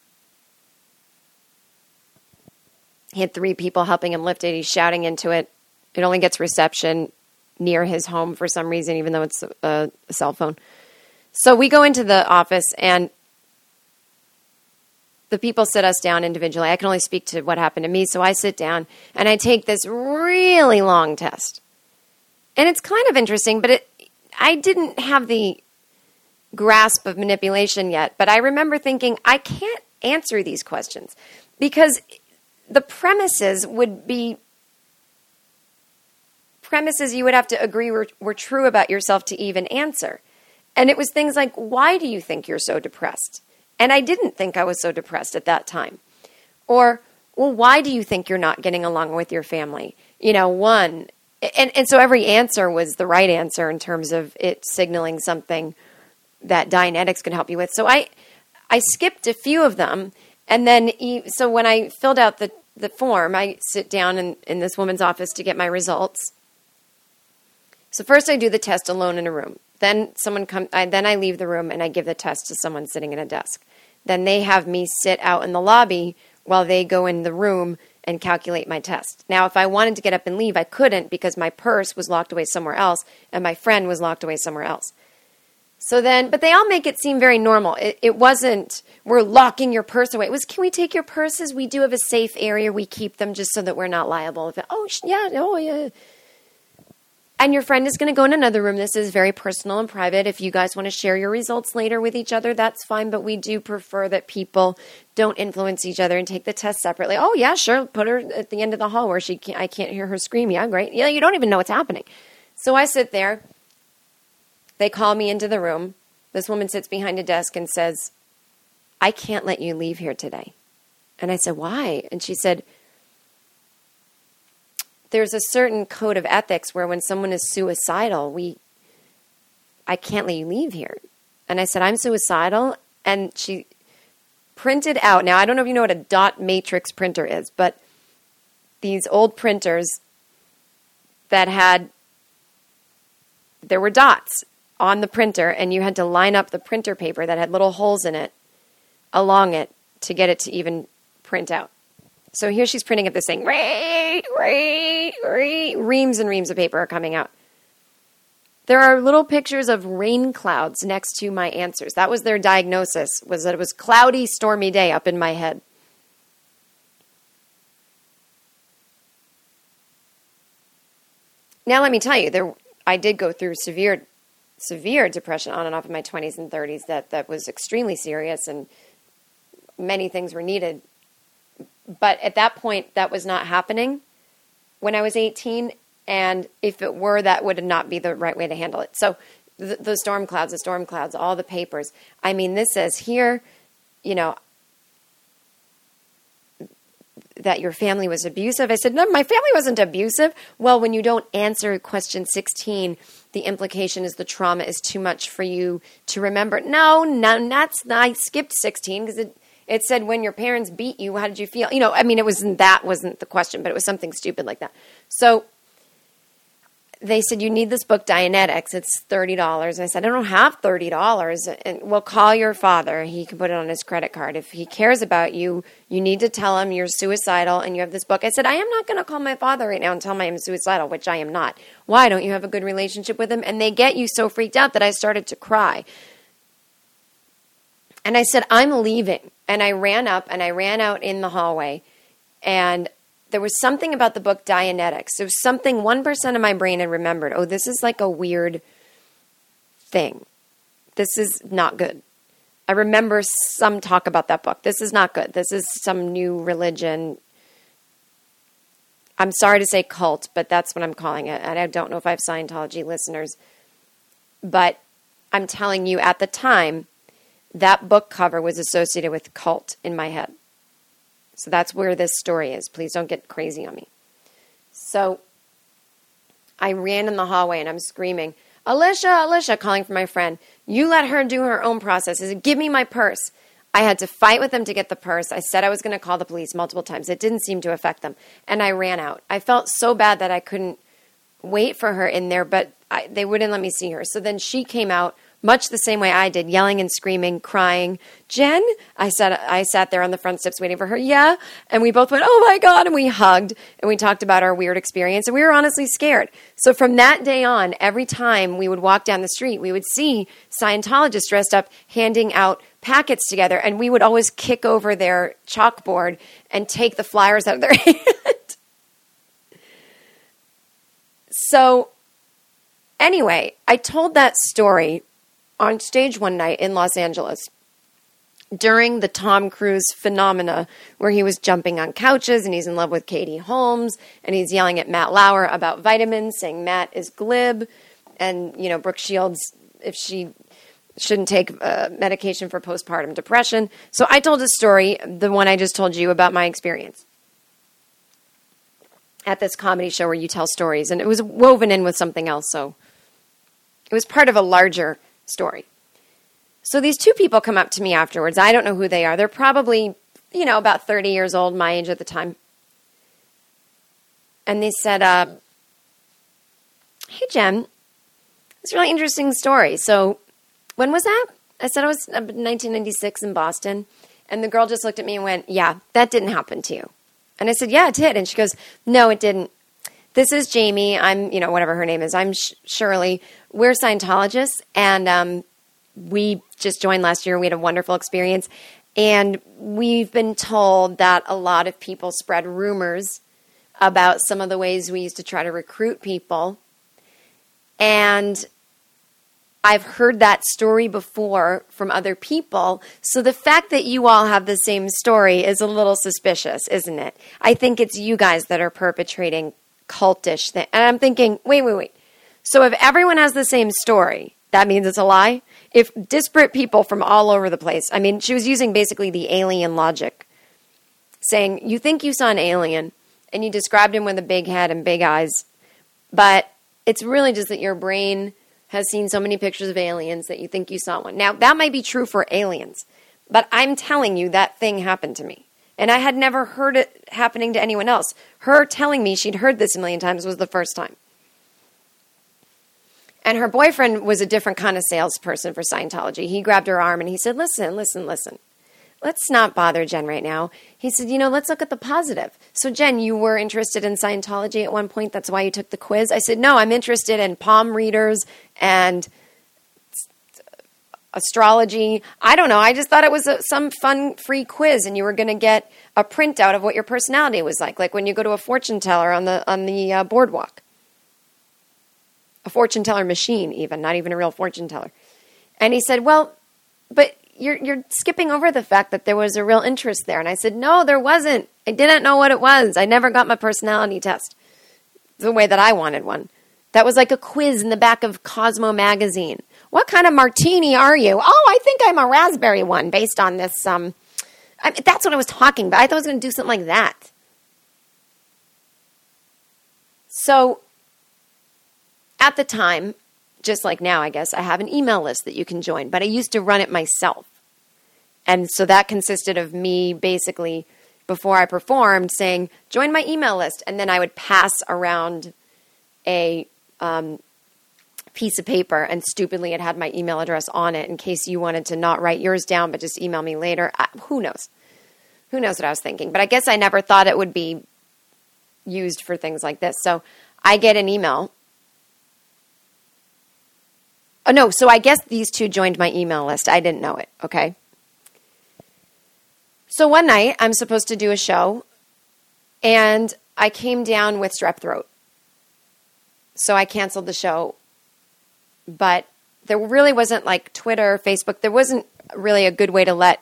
S3: He had 3 people helping him lift it. He's shouting into it. It only gets reception near his home for some reason, even though it's a cell phone. So we go into the office, and the people sit us down individually. I can only speak to what happened to me, so I sit down, and I take this really long test. And it's kind of interesting, but I didn't have the grasp of manipulation yet, but I remember thinking, I can't answer these questions because the premises would be premises you would have to agree were true about yourself to even answer. And it was things like, why do you think you're so depressed? And I didn't think I was so depressed at that time. Or, well, why do you think you're not getting along with your family? And so every answer was the right answer in terms of it signaling something that Dianetics can help you with. So I skipped a few of them. And then, so when I filled out the form, I sit down in this woman's office to get my results. So first I do the test alone in a room. Then then I leave the room and I give the test to someone sitting at a desk. Then they have me sit out in the lobby while they go in the room and calculate my test. Now, if I wanted to get up and leave, I couldn't because my purse was locked away somewhere else and my friend was locked away somewhere else. So then, but they all make it seem very normal. It wasn't, we're locking your purse away. It was, can we take your purses? We do have a safe area. We keep them just so that we're not liable. Yeah. And your friend is going to go in another room. This is very personal and private. If you guys want to share your results later with each other, that's fine. But we do prefer that people don't influence each other and take the test separately. Oh, yeah, sure. Put her at the end of the hall where I can't hear her scream. Yeah, great. Yeah, you don't even know what's happening. So I sit there. They call me into the room. This woman sits behind a desk and says, I can't let you leave here today. And I said, why? And she said, there's a certain code of ethics where when someone is suicidal, I can't let you leave here. And I said, I'm suicidal. And she printed out. Now, I don't know if you know what a dot matrix printer is, but these old printers that there were dots on the printer, and you had to line up the printer paper that had little holes in it along it to get it to even print out. So here she's printing up this thing. Reams and reams of paper are coming out. There are little pictures of rain clouds next to my answers. That was their diagnosis, was that it was cloudy, stormy day up in my head. Now let me tell you, I did go through severe depression on and off in my 20s and 30s that was extremely serious, and many things were needed. But at that point, that was not happening when I was 18. And if it were, that would not be the right way to handle it. So the storm clouds, all the papers. I mean, this says here, that your family was abusive. I said, no, my family wasn't abusive. Well, when you don't answer question 16, the implication is the trauma is too much for you to remember. No, that's not. I skipped 16 because It said, when your parents beat you, how did you feel? You know, I mean, that wasn't the question, but it was something stupid like that. So they said, you need this book, Dianetics. It's $30. And I said, I don't have $30. And well, call your father. He can put it on his credit card. If he cares about you, you need to tell him you're suicidal and you have this book. I said, I am not going to call my father right now and tell him I am suicidal, which I am not. Why? Don't you have a good relationship with him? And they get you so freaked out that I started to cry. And I said, I'm leaving. And I ran up and I ran out in the hallway. And there was something about the book Dianetics. There was something 1% of my brain had remembered. Oh, this is like a weird thing. This is not good. I remember some talk about that book. This is not good. This is some new religion. I'm sorry to say cult, but that's what I'm calling it. And I don't know if I have Scientology listeners. But I'm telling you, at the time, that book cover was associated with cult in my head. So that's where this story is. Please don't get crazy on me. So I ran in the hallway and I'm screaming, Alicia, calling for my friend. You let her do her own process. I said, give me my purse. I had to fight with them to get the purse. I said I was going to call the police multiple times. It didn't seem to affect them. And I ran out. I felt so bad that I couldn't wait for her in there, but they wouldn't let me see her. So then she came out much the same way I did, yelling and screaming, crying. Jen? I sat there on the front steps waiting for her. Yeah. And we both went, oh my God. And we hugged and we talked about our weird experience. And we were honestly scared. So from that day on, every time we would walk down the street, we would see Scientologists dressed up handing out packets together. And we would always kick over their chalkboard and take the flyers out of their hand. So anyway, I told that story on stage one night in Los Angeles during the Tom Cruise phenomena where he was jumping on couches and he's in love with Katie Holmes and he's yelling at Matt Lauer about vitamins, saying Matt is glib, and, you know, Brooke Shields, if she shouldn't take medication for postpartum depression. So I told a story, the one I just told you, about my experience at this comedy show where you tell stories, and it was woven in with something else, so it was part of a larger story. So these two people come up to me afterwards. I don't know who they are. They're probably, you know, about 30 years old, my age at the time. And they said, hey, Jen, it's a really interesting story. So when was that? I said it was 1996 in Boston. And the girl just looked at me and went, yeah, that didn't happen to you. And I said, yeah, it did. And she goes, no, it didn't. This is Jamie. I'm, you know, whatever her name is. I'm Shirley. We're Scientologists, and we just joined last year. We had a wonderful experience, and we've been told that a lot of people spread rumors about some of the ways we used to try to recruit people, and I've heard that story before from other people, so the fact that you all have the same story is a little suspicious, isn't it? I think it's you guys that are perpetrating cultish thing. And I'm thinking, wait. So if everyone has the same story, that means it's a lie? If disparate people from all over the place, I mean, she was using basically the alien logic, saying, you think you saw an alien, and you described him with a big head and big eyes, but it's really just that your brain has seen so many pictures of aliens that you think you saw one. Now, that might be true for aliens, but I'm telling you that thing happened to me. And I had never heard it happening to anyone else. Her telling me she'd heard this a million times was the first time. And her boyfriend was a different kind of salesperson for Scientology. He grabbed her arm and he said, listen. Let's not bother Jen right now. He said, let's look at the positive. So Jen, you were interested in Scientology at one point. That's why you took the quiz. I said, no, I'm interested in palm readers and astrology. I don't know. I just thought it was some fun free quiz, and you were going to get a printout of what your personality was like when you go to a fortune teller on the boardwalk. A fortune teller machine, even, not even a real fortune teller. And he said, well, but you're skipping over the fact that there was a real interest there. And I said, no, there wasn't. I didn't know what it was. I never got my personality test the way that I wanted one. That was like a quiz in the back of Cosmo magazine. What kind of martini are you? Oh, I think I'm a raspberry one based on this. That's what I was talking about. I thought I was going to do something like that. So at the time, just like now, I guess, I have an email list that you can join, but I used to run it myself. And so that consisted of me basically, before I performed, saying, join my email list. And then I would pass around a piece of paper, and stupidly it had my email address on it in case you wanted to not write yours down but just email me later. Who knows? Who knows what I was thinking? But I guess I never thought it would be used for things like this. So I get an email. Oh, no. So I guess these two joined my email list. I didn't know it. Okay. So one night I'm supposed to do a show, and I came down with strep throat. So I canceled the show. But there really wasn't like Twitter, Facebook. There wasn't really a good way to let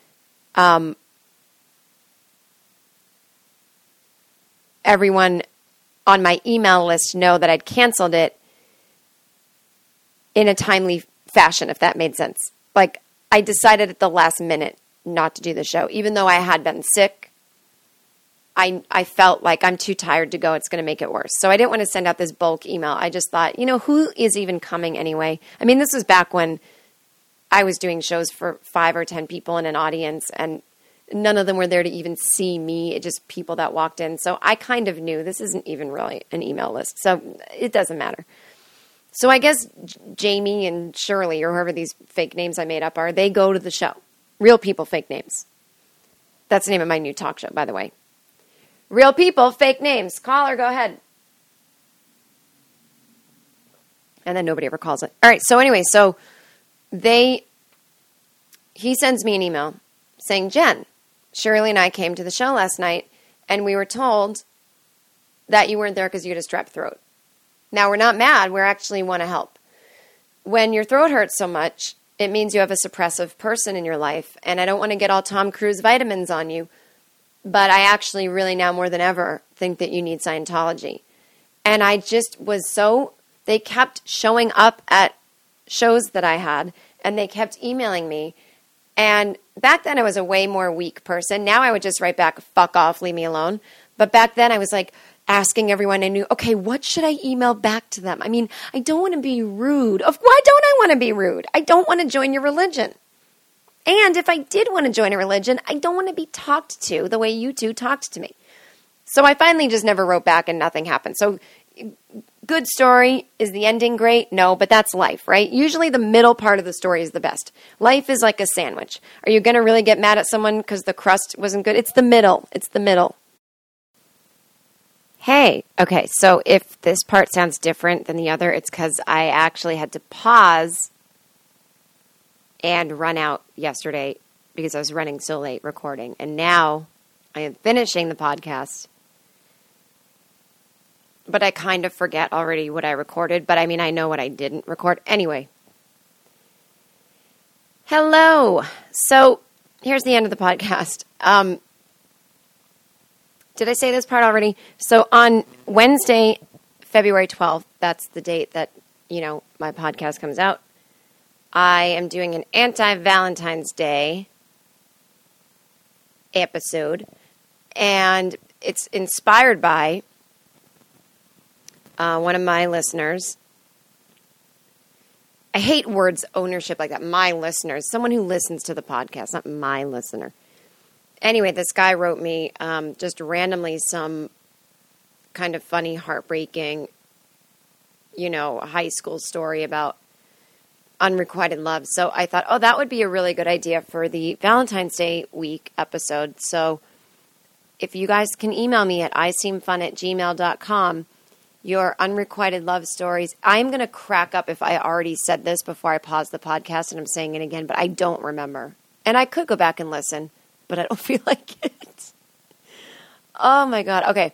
S3: everyone on my email list know that I'd canceled it in a timely fashion, if that made sense. Like, I decided at the last minute not to do the show. Even though I had been sick, I felt like I'm too tired to go. It's going to make it worse. So I didn't want to send out this bulk email. I just thought, who is even coming anyway? I mean, this was back when I was doing shows for 5 or 10 people in an audience, and none of them were there to even see me. It just people that walked in. So I kind of knew this isn't even really an email list. So it doesn't matter. So I guess Jamie and Shirley, or whoever these fake names I made up are, they go to the show. Real people, fake names. That's the name of my new talk show, by the way. Real people, fake names. Caller, go ahead. And then nobody ever calls it. All right, so anyway, he sends me an email saying, Jen, Shirley and I came to the show last night, and we were told that you weren't there because you had a strep throat. Now, we're not mad. We actually want to help. When your throat hurts so much, it means you have a suppressive person in your life, and I don't want to get all Tom Cruise vitamins on you, but I actually really now more than ever think that you need Scientology. And I just was they kept showing up at shows that I had, and they kept emailing me. And back then I was a way more weak person. Now I would just write back, fuck off, leave me alone. But back then I was like asking everyone I knew, okay, what should I email back to them? I mean, I don't want to be rude. Why don't I want to be rude? I don't want to join your religion. And if I did want to join a religion, I don't want to be talked to the way you two talked to me. So I finally just never wrote back and nothing happened. So good story. Is the ending great? No, but that's life, right? Usually the middle part of the story is the best. Life is like a sandwich. Are you going to really get mad at someone because the crust wasn't good? It's the middle. It's the middle. Hey, okay, so if this part sounds different than the other, it's because I actually had to pause and run out yesterday because I was running so late recording. And now I am finishing the podcast. But I kind of forget already what I recorded. But I mean, I know what I didn't record. Anyway. Hello. So here's the end of the podcast. Did I say this part already? So on Wednesday, February 12th, that's the date that, my podcast comes out, I am doing an anti-Valentine's Day episode, and it's inspired by one of my listeners. I hate words ownership like that. My listeners. Someone who listens to the podcast, not my listener. Anyway, this guy wrote me just randomly some kind of funny, heartbreaking, high school story about unrequited love. So I thought, that would be a really good idea for the Valentine's Day week episode. So if you guys can email me at iseemfun@gmail.com, your unrequited love stories. I'm going to crack up if I already said this before I paused the podcast and I'm saying it again, but I don't remember. And I could go back and listen, but I don't feel like it. Oh my God. Okay.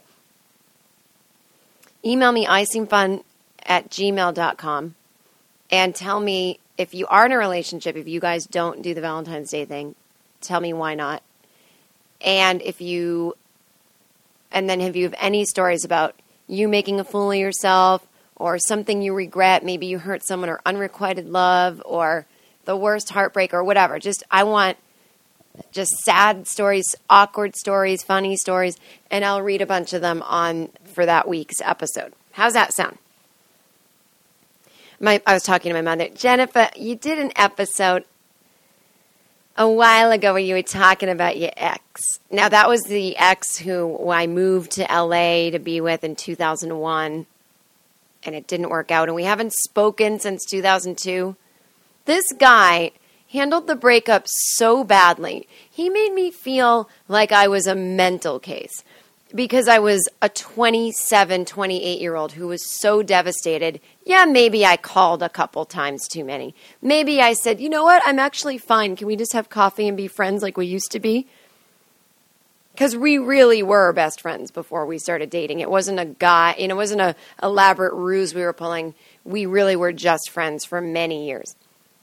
S3: Email me iseemfun@gmail.com and tell me if you are in a relationship, if you guys don't do the Valentine's Day thing, tell me why not. And if you have any stories about you making a fool of yourself or something you regret, maybe you hurt someone or unrequited love or the worst heartbreak or whatever. I want just sad stories, awkward stories, funny stories, and I'll read a bunch of them for that week's episode. How's that sound? I was talking to my mother, Jennifer, you did an episode a while ago where you were talking about your ex. Now, that was the ex who I moved to LA to be with in 2001, and it didn't work out, and we haven't spoken since 2002. This guy handled the breakup so badly. He made me feel like I was a mental case because I was a 27, 28-year-old who was so devastated. Yeah, maybe I called a couple times too many. Maybe I said, you know what, I'm actually fine. Can we just have coffee and be friends like we used to be? Because we really were best friends before we started dating. It wasn't a guy, it wasn't a elaborate ruse we were pulling. We really were just friends for many years.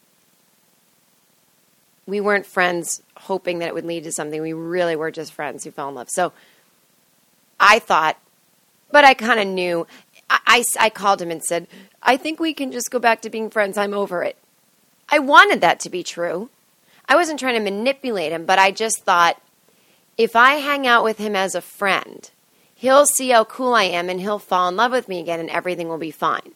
S3: We weren't friends hoping that it would lead to something. We really were just friends who fell in love. So I thought, but I kind of knew. I called him and said, I think we can just go back to being friends. I'm over it. I wanted that to be true. I wasn't trying to manipulate him, but I just thought, if I hang out with him as a friend, he'll see how cool I am and he'll fall in love with me again and everything will be fine.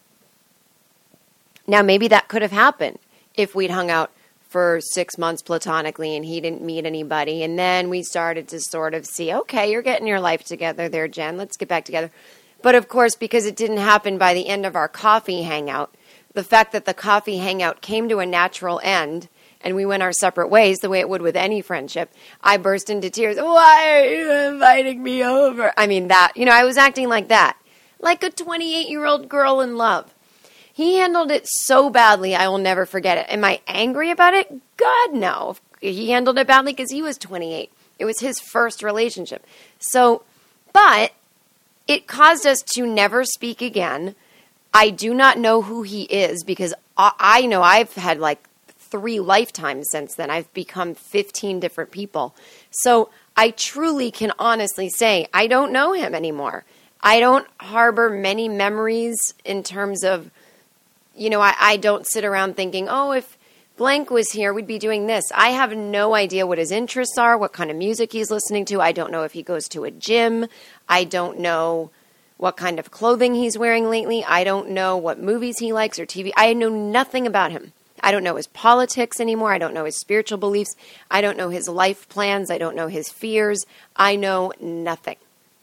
S3: Now, maybe that could have happened if we'd hung out for 6 months platonically and he didn't meet anybody. And then we started to sort of see, okay, you're getting your life together there, Jen. Let's get back together. But of course, because it didn't happen by the end of our coffee hangout, the fact that the coffee hangout came to a natural end and we went our separate ways the way it would with any friendship, I burst into tears. Why are you inviting me over? I mean, I was acting like that, like a 28-year-old girl in love. He handled it so badly, I will never forget it. Am I angry about it? God, no. He handled it badly because he was 28. It was his first relationship. So, but it caused us to never speak again. I do not know who he is because I know I've had like 3 lifetimes since then. I've become 15 different people. So I truly can honestly say I don't know him anymore. I don't harbor many memories in terms of, I don't sit around thinking, oh, if blank was here, we'd be doing this. I have no idea what his interests are, what kind of music he's listening to. I don't know if he goes to a gym. I don't know what kind of clothing he's wearing lately. I don't know what movies he likes or TV. I know nothing about him. I don't know his politics anymore. I don't know his spiritual beliefs. I don't know his life plans. I don't know his fears. I know nothing.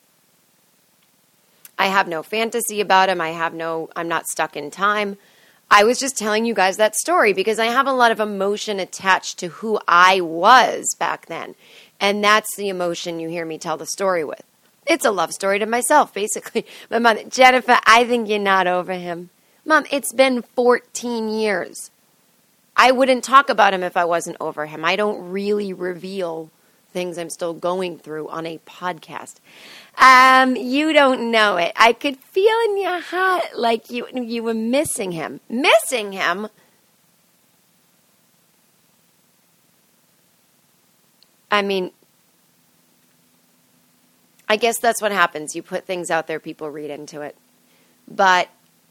S3: I have no fantasy about him. I'm not stuck in time. I was just telling you guys that story because I have a lot of emotion attached to who I was back then. And that's the emotion you hear me tell the story with. It's a love story to myself, basically. My mother, Jennifer, I think you're not over him. Mom, it's been 14 years. I wouldn't talk about him if I wasn't over him. I don't really reveal things I'm still going through on a podcast. You don't know it. I could feel in your heart like you were missing him. Missing him? I mean, I guess that's what happens. You put things out there, people read into it. But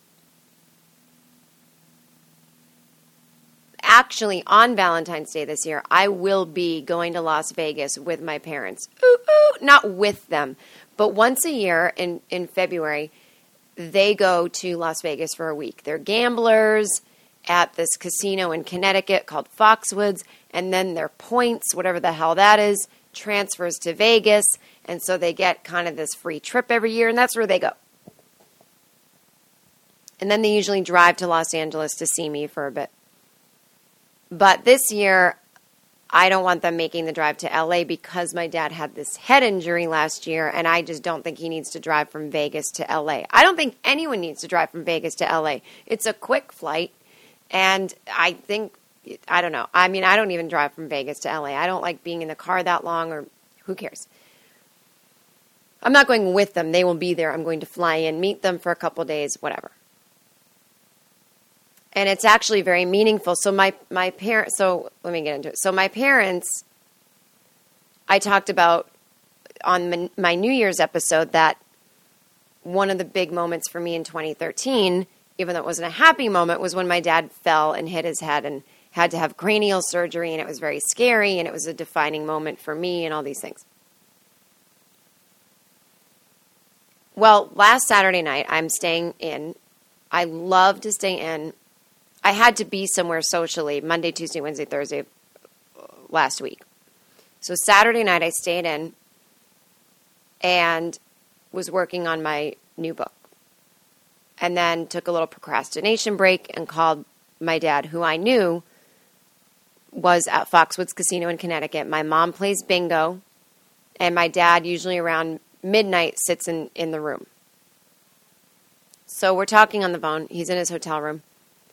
S3: actually, on Valentine's Day this year, I will be going to Las Vegas with my parents. Not with them, but once a year in February, they go to Las Vegas for a week. They're gamblers at this casino in Connecticut called Foxwoods, and then their points, whatever the hell that is, transfers to Vegas, and so they get kind of this free trip every year, and that's where they go. And then they usually drive to Los Angeles to see me for a bit. But this year, I don't want them making the drive to LA because my dad had this head injury last year, and I just don't think he needs to drive from Vegas to LA. I don't think anyone needs to drive from Vegas to LA. It's a quick flight, and I don't know. I mean, I don't even drive from Vegas to LA. I don't like being in the car that long, or who cares? I'm not going with them. They will be there. I'm going to fly in, meet them for a couple days, whatever. And it's actually very meaningful. So my parents, so let me get into it. So my parents, I talked about on my New Year's episode that one of the big moments for me in 2013, even though it wasn't a happy moment, was when my dad fell and hit his head and had to have cranial surgery, and it was very scary, and it was a defining moment for me and all these things. Well, last Saturday night, I'm staying in. I love to stay in. I had to be somewhere socially, Monday, Tuesday, Wednesday, Thursday, last week. So Saturday night I stayed in and was working on my new book. And then took a little procrastination break and called my dad, who I knew was at Foxwoods Casino in Connecticut. My mom plays bingo, and my dad usually around midnight sits in the room. So we're talking on the phone. He's in his hotel room.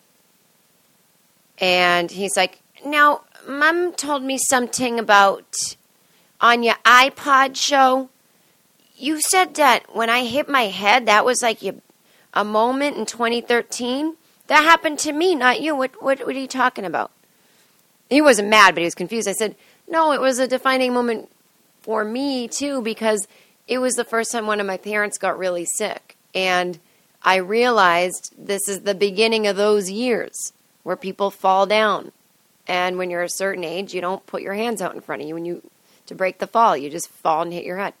S3: And he's like, now, Mom told me something about on your iPod show. You said that when I hit my head, that was like a moment in 2013. That happened to me, not you. What are you talking about? He wasn't mad, but he was confused. I said, no, it was a defining moment for me, too, because it was the first time one of my parents got really sick. And I realized this is the beginning of those years where people fall down. And when you're a certain age, you don't put your hands out in front of you to break the fall. You just fall and hit your head.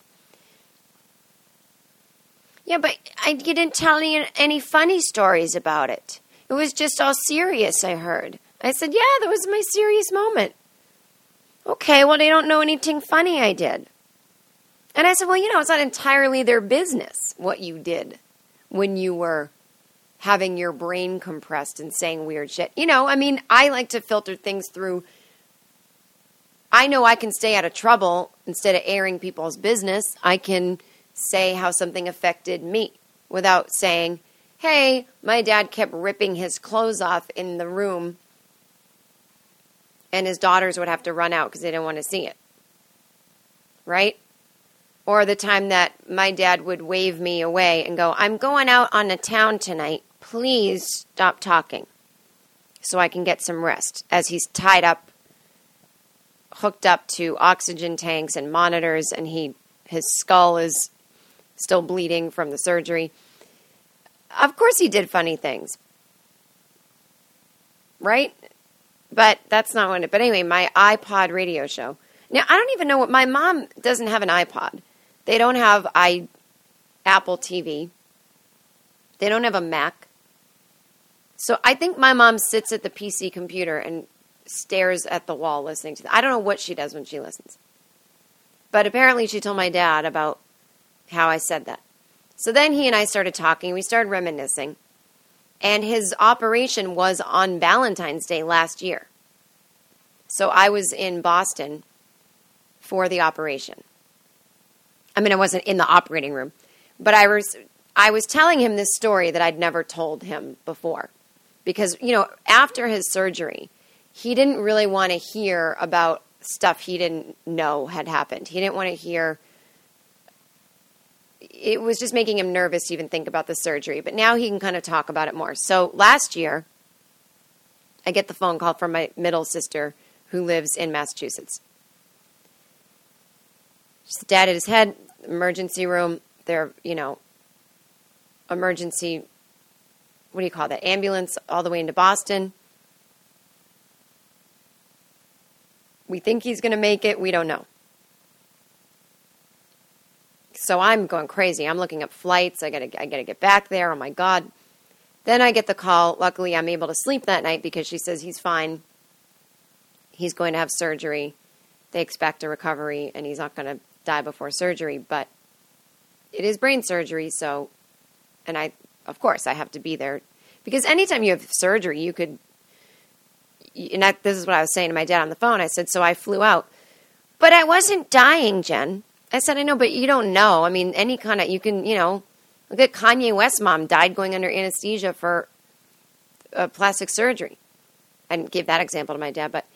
S3: Yeah, but you didn't tell any funny stories about it. It was just all serious, I heard. I said, yeah, that was my serious moment. Okay, well, they don't know anything funny I did. And I said, well, it's not entirely their business what you did when you were having your brain compressed and saying weird shit. I like to filter things through. I know I can stay out of trouble instead of airing people's business. I can say how something affected me without saying, hey, my dad kept ripping his clothes off in the room and his daughters would have to run out because they didn't want to see it. Right? Or the time that my dad would wave me away and go, I'm going out on the town tonight. Please stop talking so I can get some rest, as he's tied up, hooked up to oxygen tanks and monitors, and his skull is still bleeding from the surgery. Of course he did funny things. Right? But that's not what it... But anyway, my iPod radio show. Now, I don't even know what... My mom doesn't have an iPod. They don't have Apple TV. They don't have a Mac. So I think my mom sits at the PC computer and stares at the wall listening to I don't know what she does when she listens. But apparently she told my dad about how I said that. So then he and I started talking. We started reminiscing. And his operation was on Valentine's Day last year. So I was in Boston for the operation. I mean, I wasn't in the operating room. But I was telling him this story that I'd never told him before. Because, after his surgery, he didn't really want to hear about stuff he didn't know had happened. He didn't want to hear... It was just making him nervous to even think about the surgery. But now he can kind of talk about it more. So last year, I get the phone call from my middle sister who lives in Massachusetts. She's dad at his head, emergency room. They're, emergency, what do you call that? Ambulance all the way into Boston. We think he's going to make it. We don't know. So I'm going crazy. I'm looking up flights. I gotta get back there. Oh my God. Then I get the call. Luckily, I'm able to sleep that night because she says he's fine. He's going to have surgery. They expect a recovery, and he's not going to die before surgery. But it is brain surgery, so, and of course, I have to be there. Because anytime you have surgery, you could, this is what I was saying to my dad on the phone. I said, so I flew out. But I wasn't dying, Jen. I said, I know, but you don't know. I mean, any kind of, you can, look at Kanye West's mom died going under anesthesia for plastic surgery. I didn't give that example to my dad, but.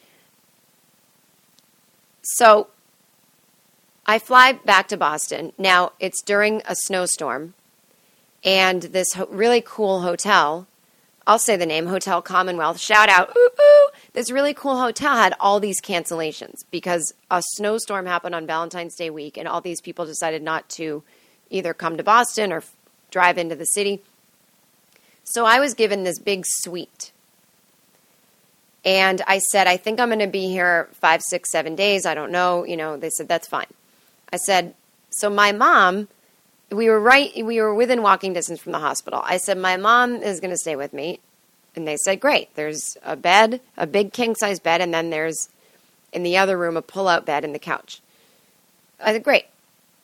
S3: So I fly back to Boston. Now, it's during a snowstorm, and this really cool hotel, I'll say the name, Hotel Commonwealth, shout out, ooh, ooh. This really cool hotel had all these cancellations because a snowstorm happened on Valentine's Day week, and all these people decided not to either come to Boston or drive into the city. So I was given this big suite. And I said, I think I'm going to be here 5, 6, 7 days. I don't know. They said, that's fine. I said, so my mom, we were within walking distance from the hospital. I said, my mom is going to stay with me. And they said, great. There's a bed, a big king-size bed, and then there's In the other room, a pull-out bed and the couch. I said, great.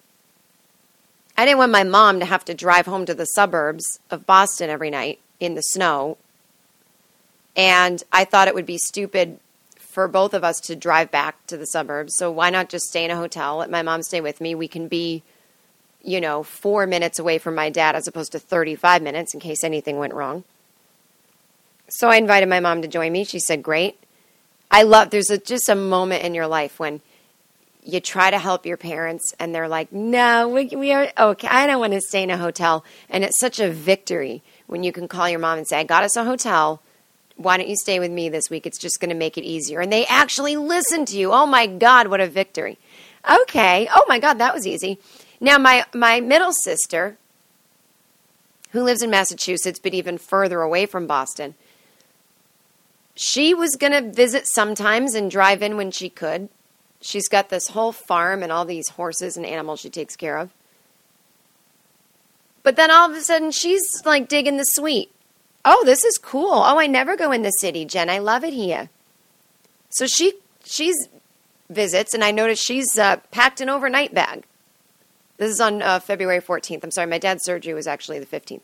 S3: I didn't want my mom to have to drive home to the suburbs of Boston every night in the snow. And I thought it would be stupid for both of us to drive back to the suburbs. So why not just stay in a hotel, let my mom stay with me? We can be, 4 minutes away from my dad as opposed to 35 minutes in case anything went wrong. So I invited my mom to join me. She said, great. There's just a moment in your life when you try to help your parents and they're like, no, we are okay. I don't want to stay in a hotel. And it's such a victory when you can call your mom and say, I got us a hotel. Why don't you stay with me this week? It's just going to make it easier. And they actually listen to you. Oh my God, what a victory. Okay. Oh my God, that was easy. Now my middle sister, who lives in Massachusetts, but even further away from Boston, she was going to visit sometimes and drive in when she could. She's got this whole farm and all these horses and animals she takes care of. But then all of a sudden, she's like digging the suite. Oh, this is cool. Oh, I never go in the city, Jen. I love it here. So she's visits, and I noticed she's packed an overnight bag. This is on February 14th. I'm sorry, my dad's surgery was actually the 15th.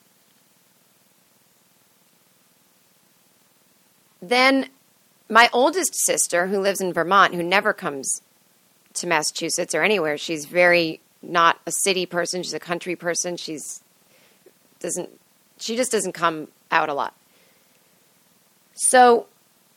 S3: Then my oldest sister, who lives in Vermont, who never comes to Massachusetts or anywhere, she's very not a city person. She's a country person. She just doesn't come out a lot. So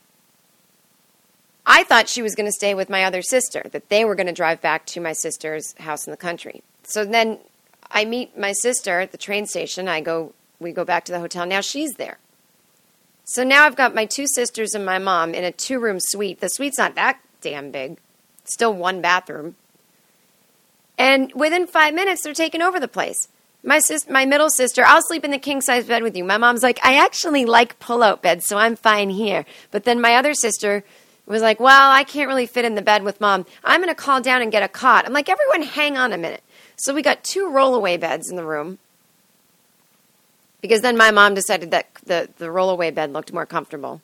S3: I thought she was going to stay with my other sister, that they were going to drive back to my sister's house in the country. So then I meet my sister at the train station. We go back to the hotel. Now she's there. So now I've got my two sisters and my mom in a 2-room suite. The suite's not that damn big. It's still 1 bathroom. And within 5 minutes, they're taking over the place. My middle sister, I'll sleep in the king-size bed with you. My mom's like, I actually like pull-out beds, so I'm fine here. But then my other sister was like, well, I can't really fit in the bed with Mom. I'm going to call down and get a cot. I'm like, everyone hang on a minute. So we got 2 rollaway beds in the room. Because then my mom decided that the rollaway bed looked more comfortable.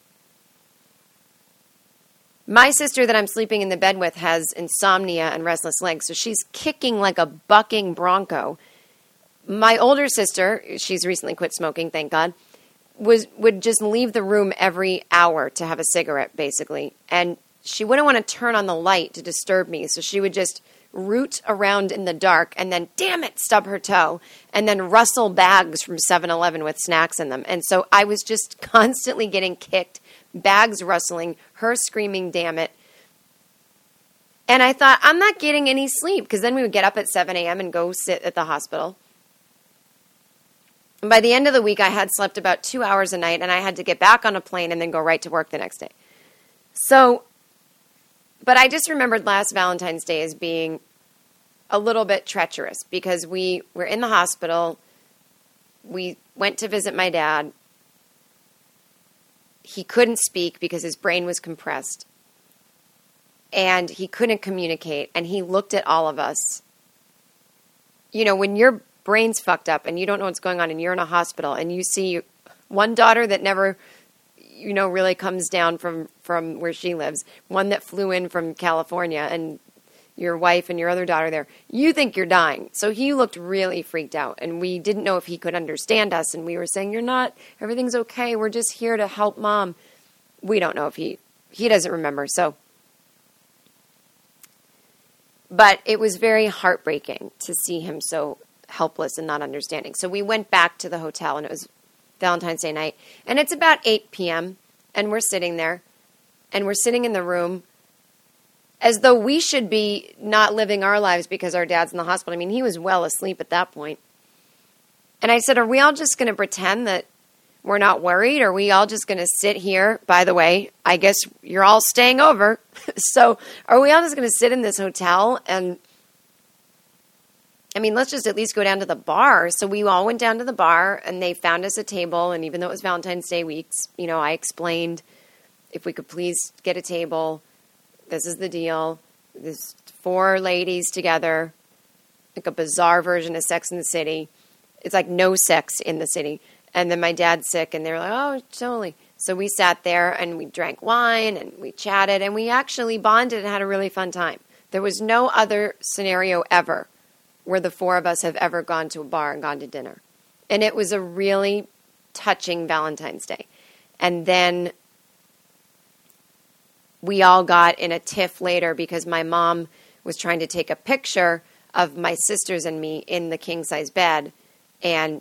S3: My sister that I'm sleeping in the bed with has insomnia and restless legs, so she's kicking like a bucking bronco. My older sister, she's recently quit smoking, thank God, would just leave the room every hour to have a cigarette, basically. And she wouldn't want to turn on the light to disturb me, so she would just root around in the dark and then, damn it, stub her toe and then rustle bags from 7-Eleven with snacks in them. And so I was just constantly getting kicked, bags rustling, her screaming, damn it. And I thought, I'm not getting any sleep, because then we would get up at 7 a.m. and go sit at the hospital. And by the end of the week, I had slept about 2 hours a night, and I had to get back on a plane and then go right to work the next day. So, but I just remembered last Valentine's Day as being a little bit treacherous, because we were in the hospital. We went to visit my dad. He couldn't speak because his brain was compressed. And he couldn't communicate. And he looked at all of us. You know, when your brain's fucked up and you don't know what's going on and you're in a hospital and you see one daughter that never, really comes down from where she lives, one that flew in from California, and your wife and your other daughter there, you think you're dying. So he looked really freaked out, and we didn't know if he could understand us, and we were saying, you're not, everything's okay, we're just here to help Mom. We don't know if he doesn't remember, so. But it was very heartbreaking to see him so helpless and not understanding. So we went back to the hotel, and it was Valentine's Day night, and it's about 8 p.m., and we're sitting there, and we're sitting in the room as though we should be not living our lives because our dad's in the hospital. I mean, he was well asleep at that point. And I said, are we all just going to pretend that we're not worried? Are we all just going to sit here? By the way, I guess you're all staying over. So are we all just going to sit in this hotel? And I mean, let's just at least go down to the bar. So we all went down to the bar, and they found us a table. And even though it was Valentine's Day weeks, I explained if we could please get a table. This is the deal. There's 4 ladies together, like a bizarre version of Sex in the City. It's like no sex in the city. And then my dad's sick, and they're like, oh, totally. So we sat there and we drank wine and we chatted and we actually bonded and had a really fun time. There was no other scenario ever where the four of us have ever gone to a bar and gone to dinner. And it was a really touching Valentine's Day. And then we all got in a tiff later because my mom was trying to take a picture of my sisters and me in the king-size bed, and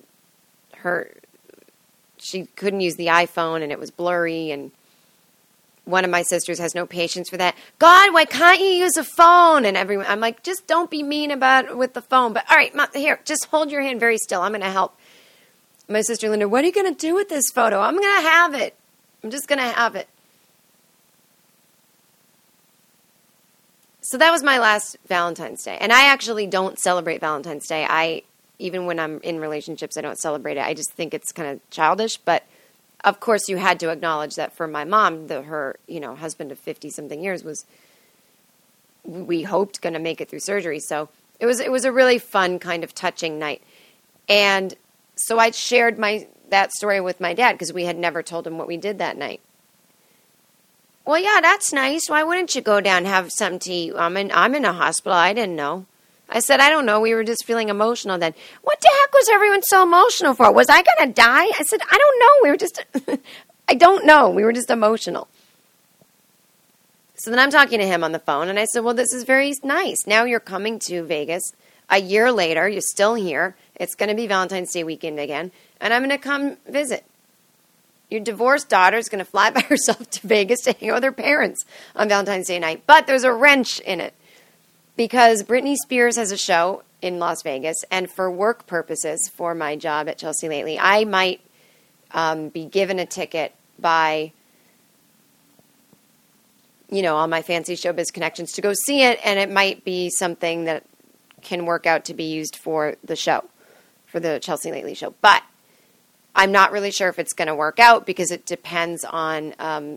S3: she couldn't use the iPhone, and it was blurry, and one of my sisters has no patience for that. God, why can't you use a phone? And everyone, I'm like, just don't be mean about it with the phone. But all right, here, just hold your hand very still. I'm going to help. My sister Linda, what are you going to do with this photo? I'm going to have it. I'm just going to have it. So that was my last Valentine's Day. And I actually don't celebrate Valentine's Day. Even when I'm in relationships, I don't celebrate it. I just think it's kind of childish. But, of course, you had to acknowledge that for my mom, her husband of 50-something years was, we hoped, going to make it through surgery. So it was a really fun, kind of touching night. And so I shared that story with my dad because we had never told him what we did that night. Well, yeah, that's nice. Why wouldn't you go down and have something to eat? I'm in a hospital. I didn't know. I said, I don't know. We were just feeling emotional then. What the heck was everyone so emotional for? Was I going to die? I said, I don't know. We were just, I don't know. We were just emotional. So then I'm talking to him on the phone, and I said, well, this is very nice. Now you're coming to Vegas. A year later, you're still here. It's going to be Valentine's Day weekend again, and I'm going to come visit. Your divorced daughter is going to fly by herself to Vegas to hang out with her parents on Valentine's Day night. But there's a wrench in it because Britney Spears has a show in Las Vegas. And for work purposes, for my job at Chelsea Lately, I might be given a ticket by, all my fancy showbiz connections to go see it. And it might be something that can work out to be used for the show, for the Chelsea Lately show. But I'm not really sure if it's going to work out because it depends on,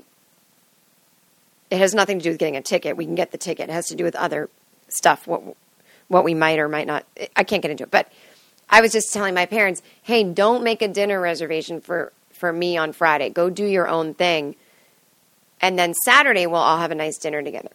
S3: it has nothing to do with getting a ticket. We can get the ticket. It has to do with other stuff, what we might or might not. I can't get into it. But I was just telling my parents, hey, don't make a dinner reservation for me on Friday. Go do your own thing. And then Saturday, we'll all have a nice dinner together.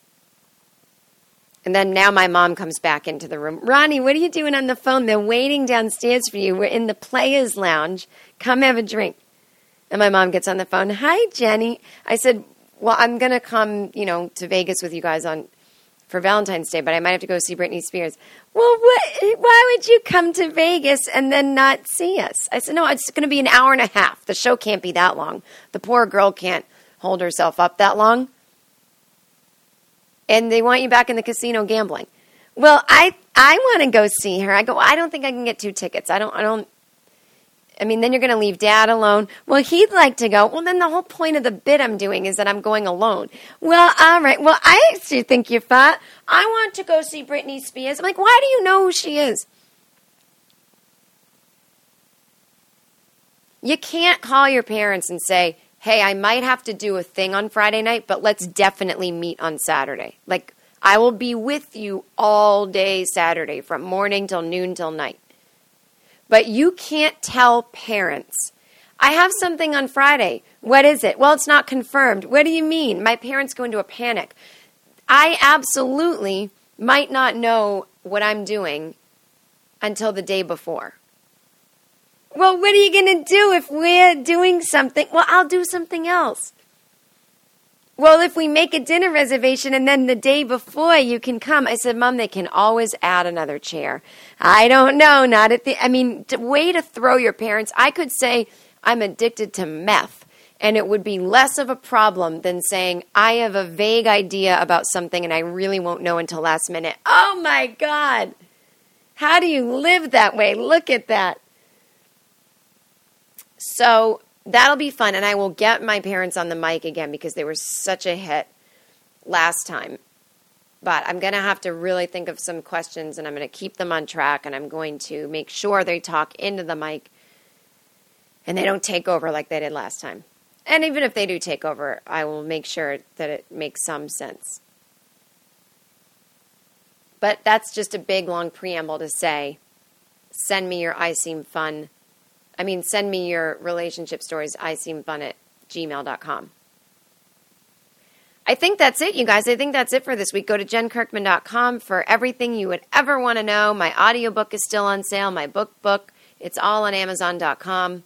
S3: And then now my mom comes back into the room. Ronnie, what are you doing on the phone? They're waiting downstairs for you. We're in the Players Lounge. Come have a drink. And my mom gets on the phone. Hi, Jenny. I said, well, I'm going to come, to Vegas with you guys for Valentine's Day, but I might have to go see Britney Spears. Well, why would you come to Vegas and then not see us? I said, no, it's going to be an hour and a half. The show can't be that long. The poor girl can't hold herself up that long. And they want you back in the casino gambling. Well, I want to go see her. I go, I don't think I can get 2 tickets. I mean, then you're going to leave Dad alone. Well, he'd like to go. Well, then the whole point of the bit I'm doing is that I'm going alone. Well, all right. Well, I actually think you're fat. I want to go see Britney Spears. I'm like, why do you know who she is? You can't call your parents and say, hey, I might have to do a thing on Friday night, but let's definitely meet on Saturday. Like, I will be with you all day Saturday, from morning till noon till night. But you can't tell parents, I have something on Friday. What is it? Well, it's not confirmed. What do you mean? My parents go into a panic. I absolutely might not know what I'm doing until the day before. Well, what are you going to do if we're doing something? Well, I'll do something else. Well, if we make a dinner reservation and then the day before you can come. I said, Mom, they can always add another chair. I don't know. Way to throw your parents. I could say I'm addicted to meth, and it would be less of a problem than saying I have a vague idea about something and I really won't know until last minute. Oh, my God. How do you live that way? Look at that. So that'll be fun, and I will get my parents on the mic again because they were such a hit last time. But I'm going to have to really think of some questions, and I'm going to keep them on track, and I'm going to make sure they talk into the mic and they don't take over like they did last time. And even if they do take over, I will make sure that it makes some sense. But that's just a big, long preamble to say, send me your send me your relationship stories, I seem fun at JenKirkman@gmail.com. I think that's it, you guys. I think that's it for this week. Go to JenKirkman.com for everything you would ever want to know. My audiobook is still on sale. My book. It's all on Amazon.com.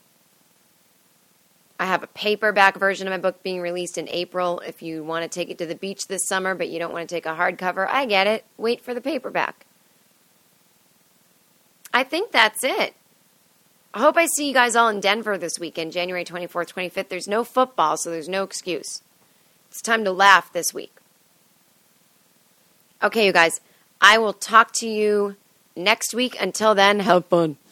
S3: I have a paperback version of my book being released in April. If you want to take it to the beach this summer, but you don't want to take a hardcover, I get it. Wait for the paperback. I think that's it. I hope I see you guys all in Denver this weekend, January 24th, 25th. There's no football, so there's no excuse. It's time to laugh this week. Okay, you guys. I will talk to you next week. Until then, have fun.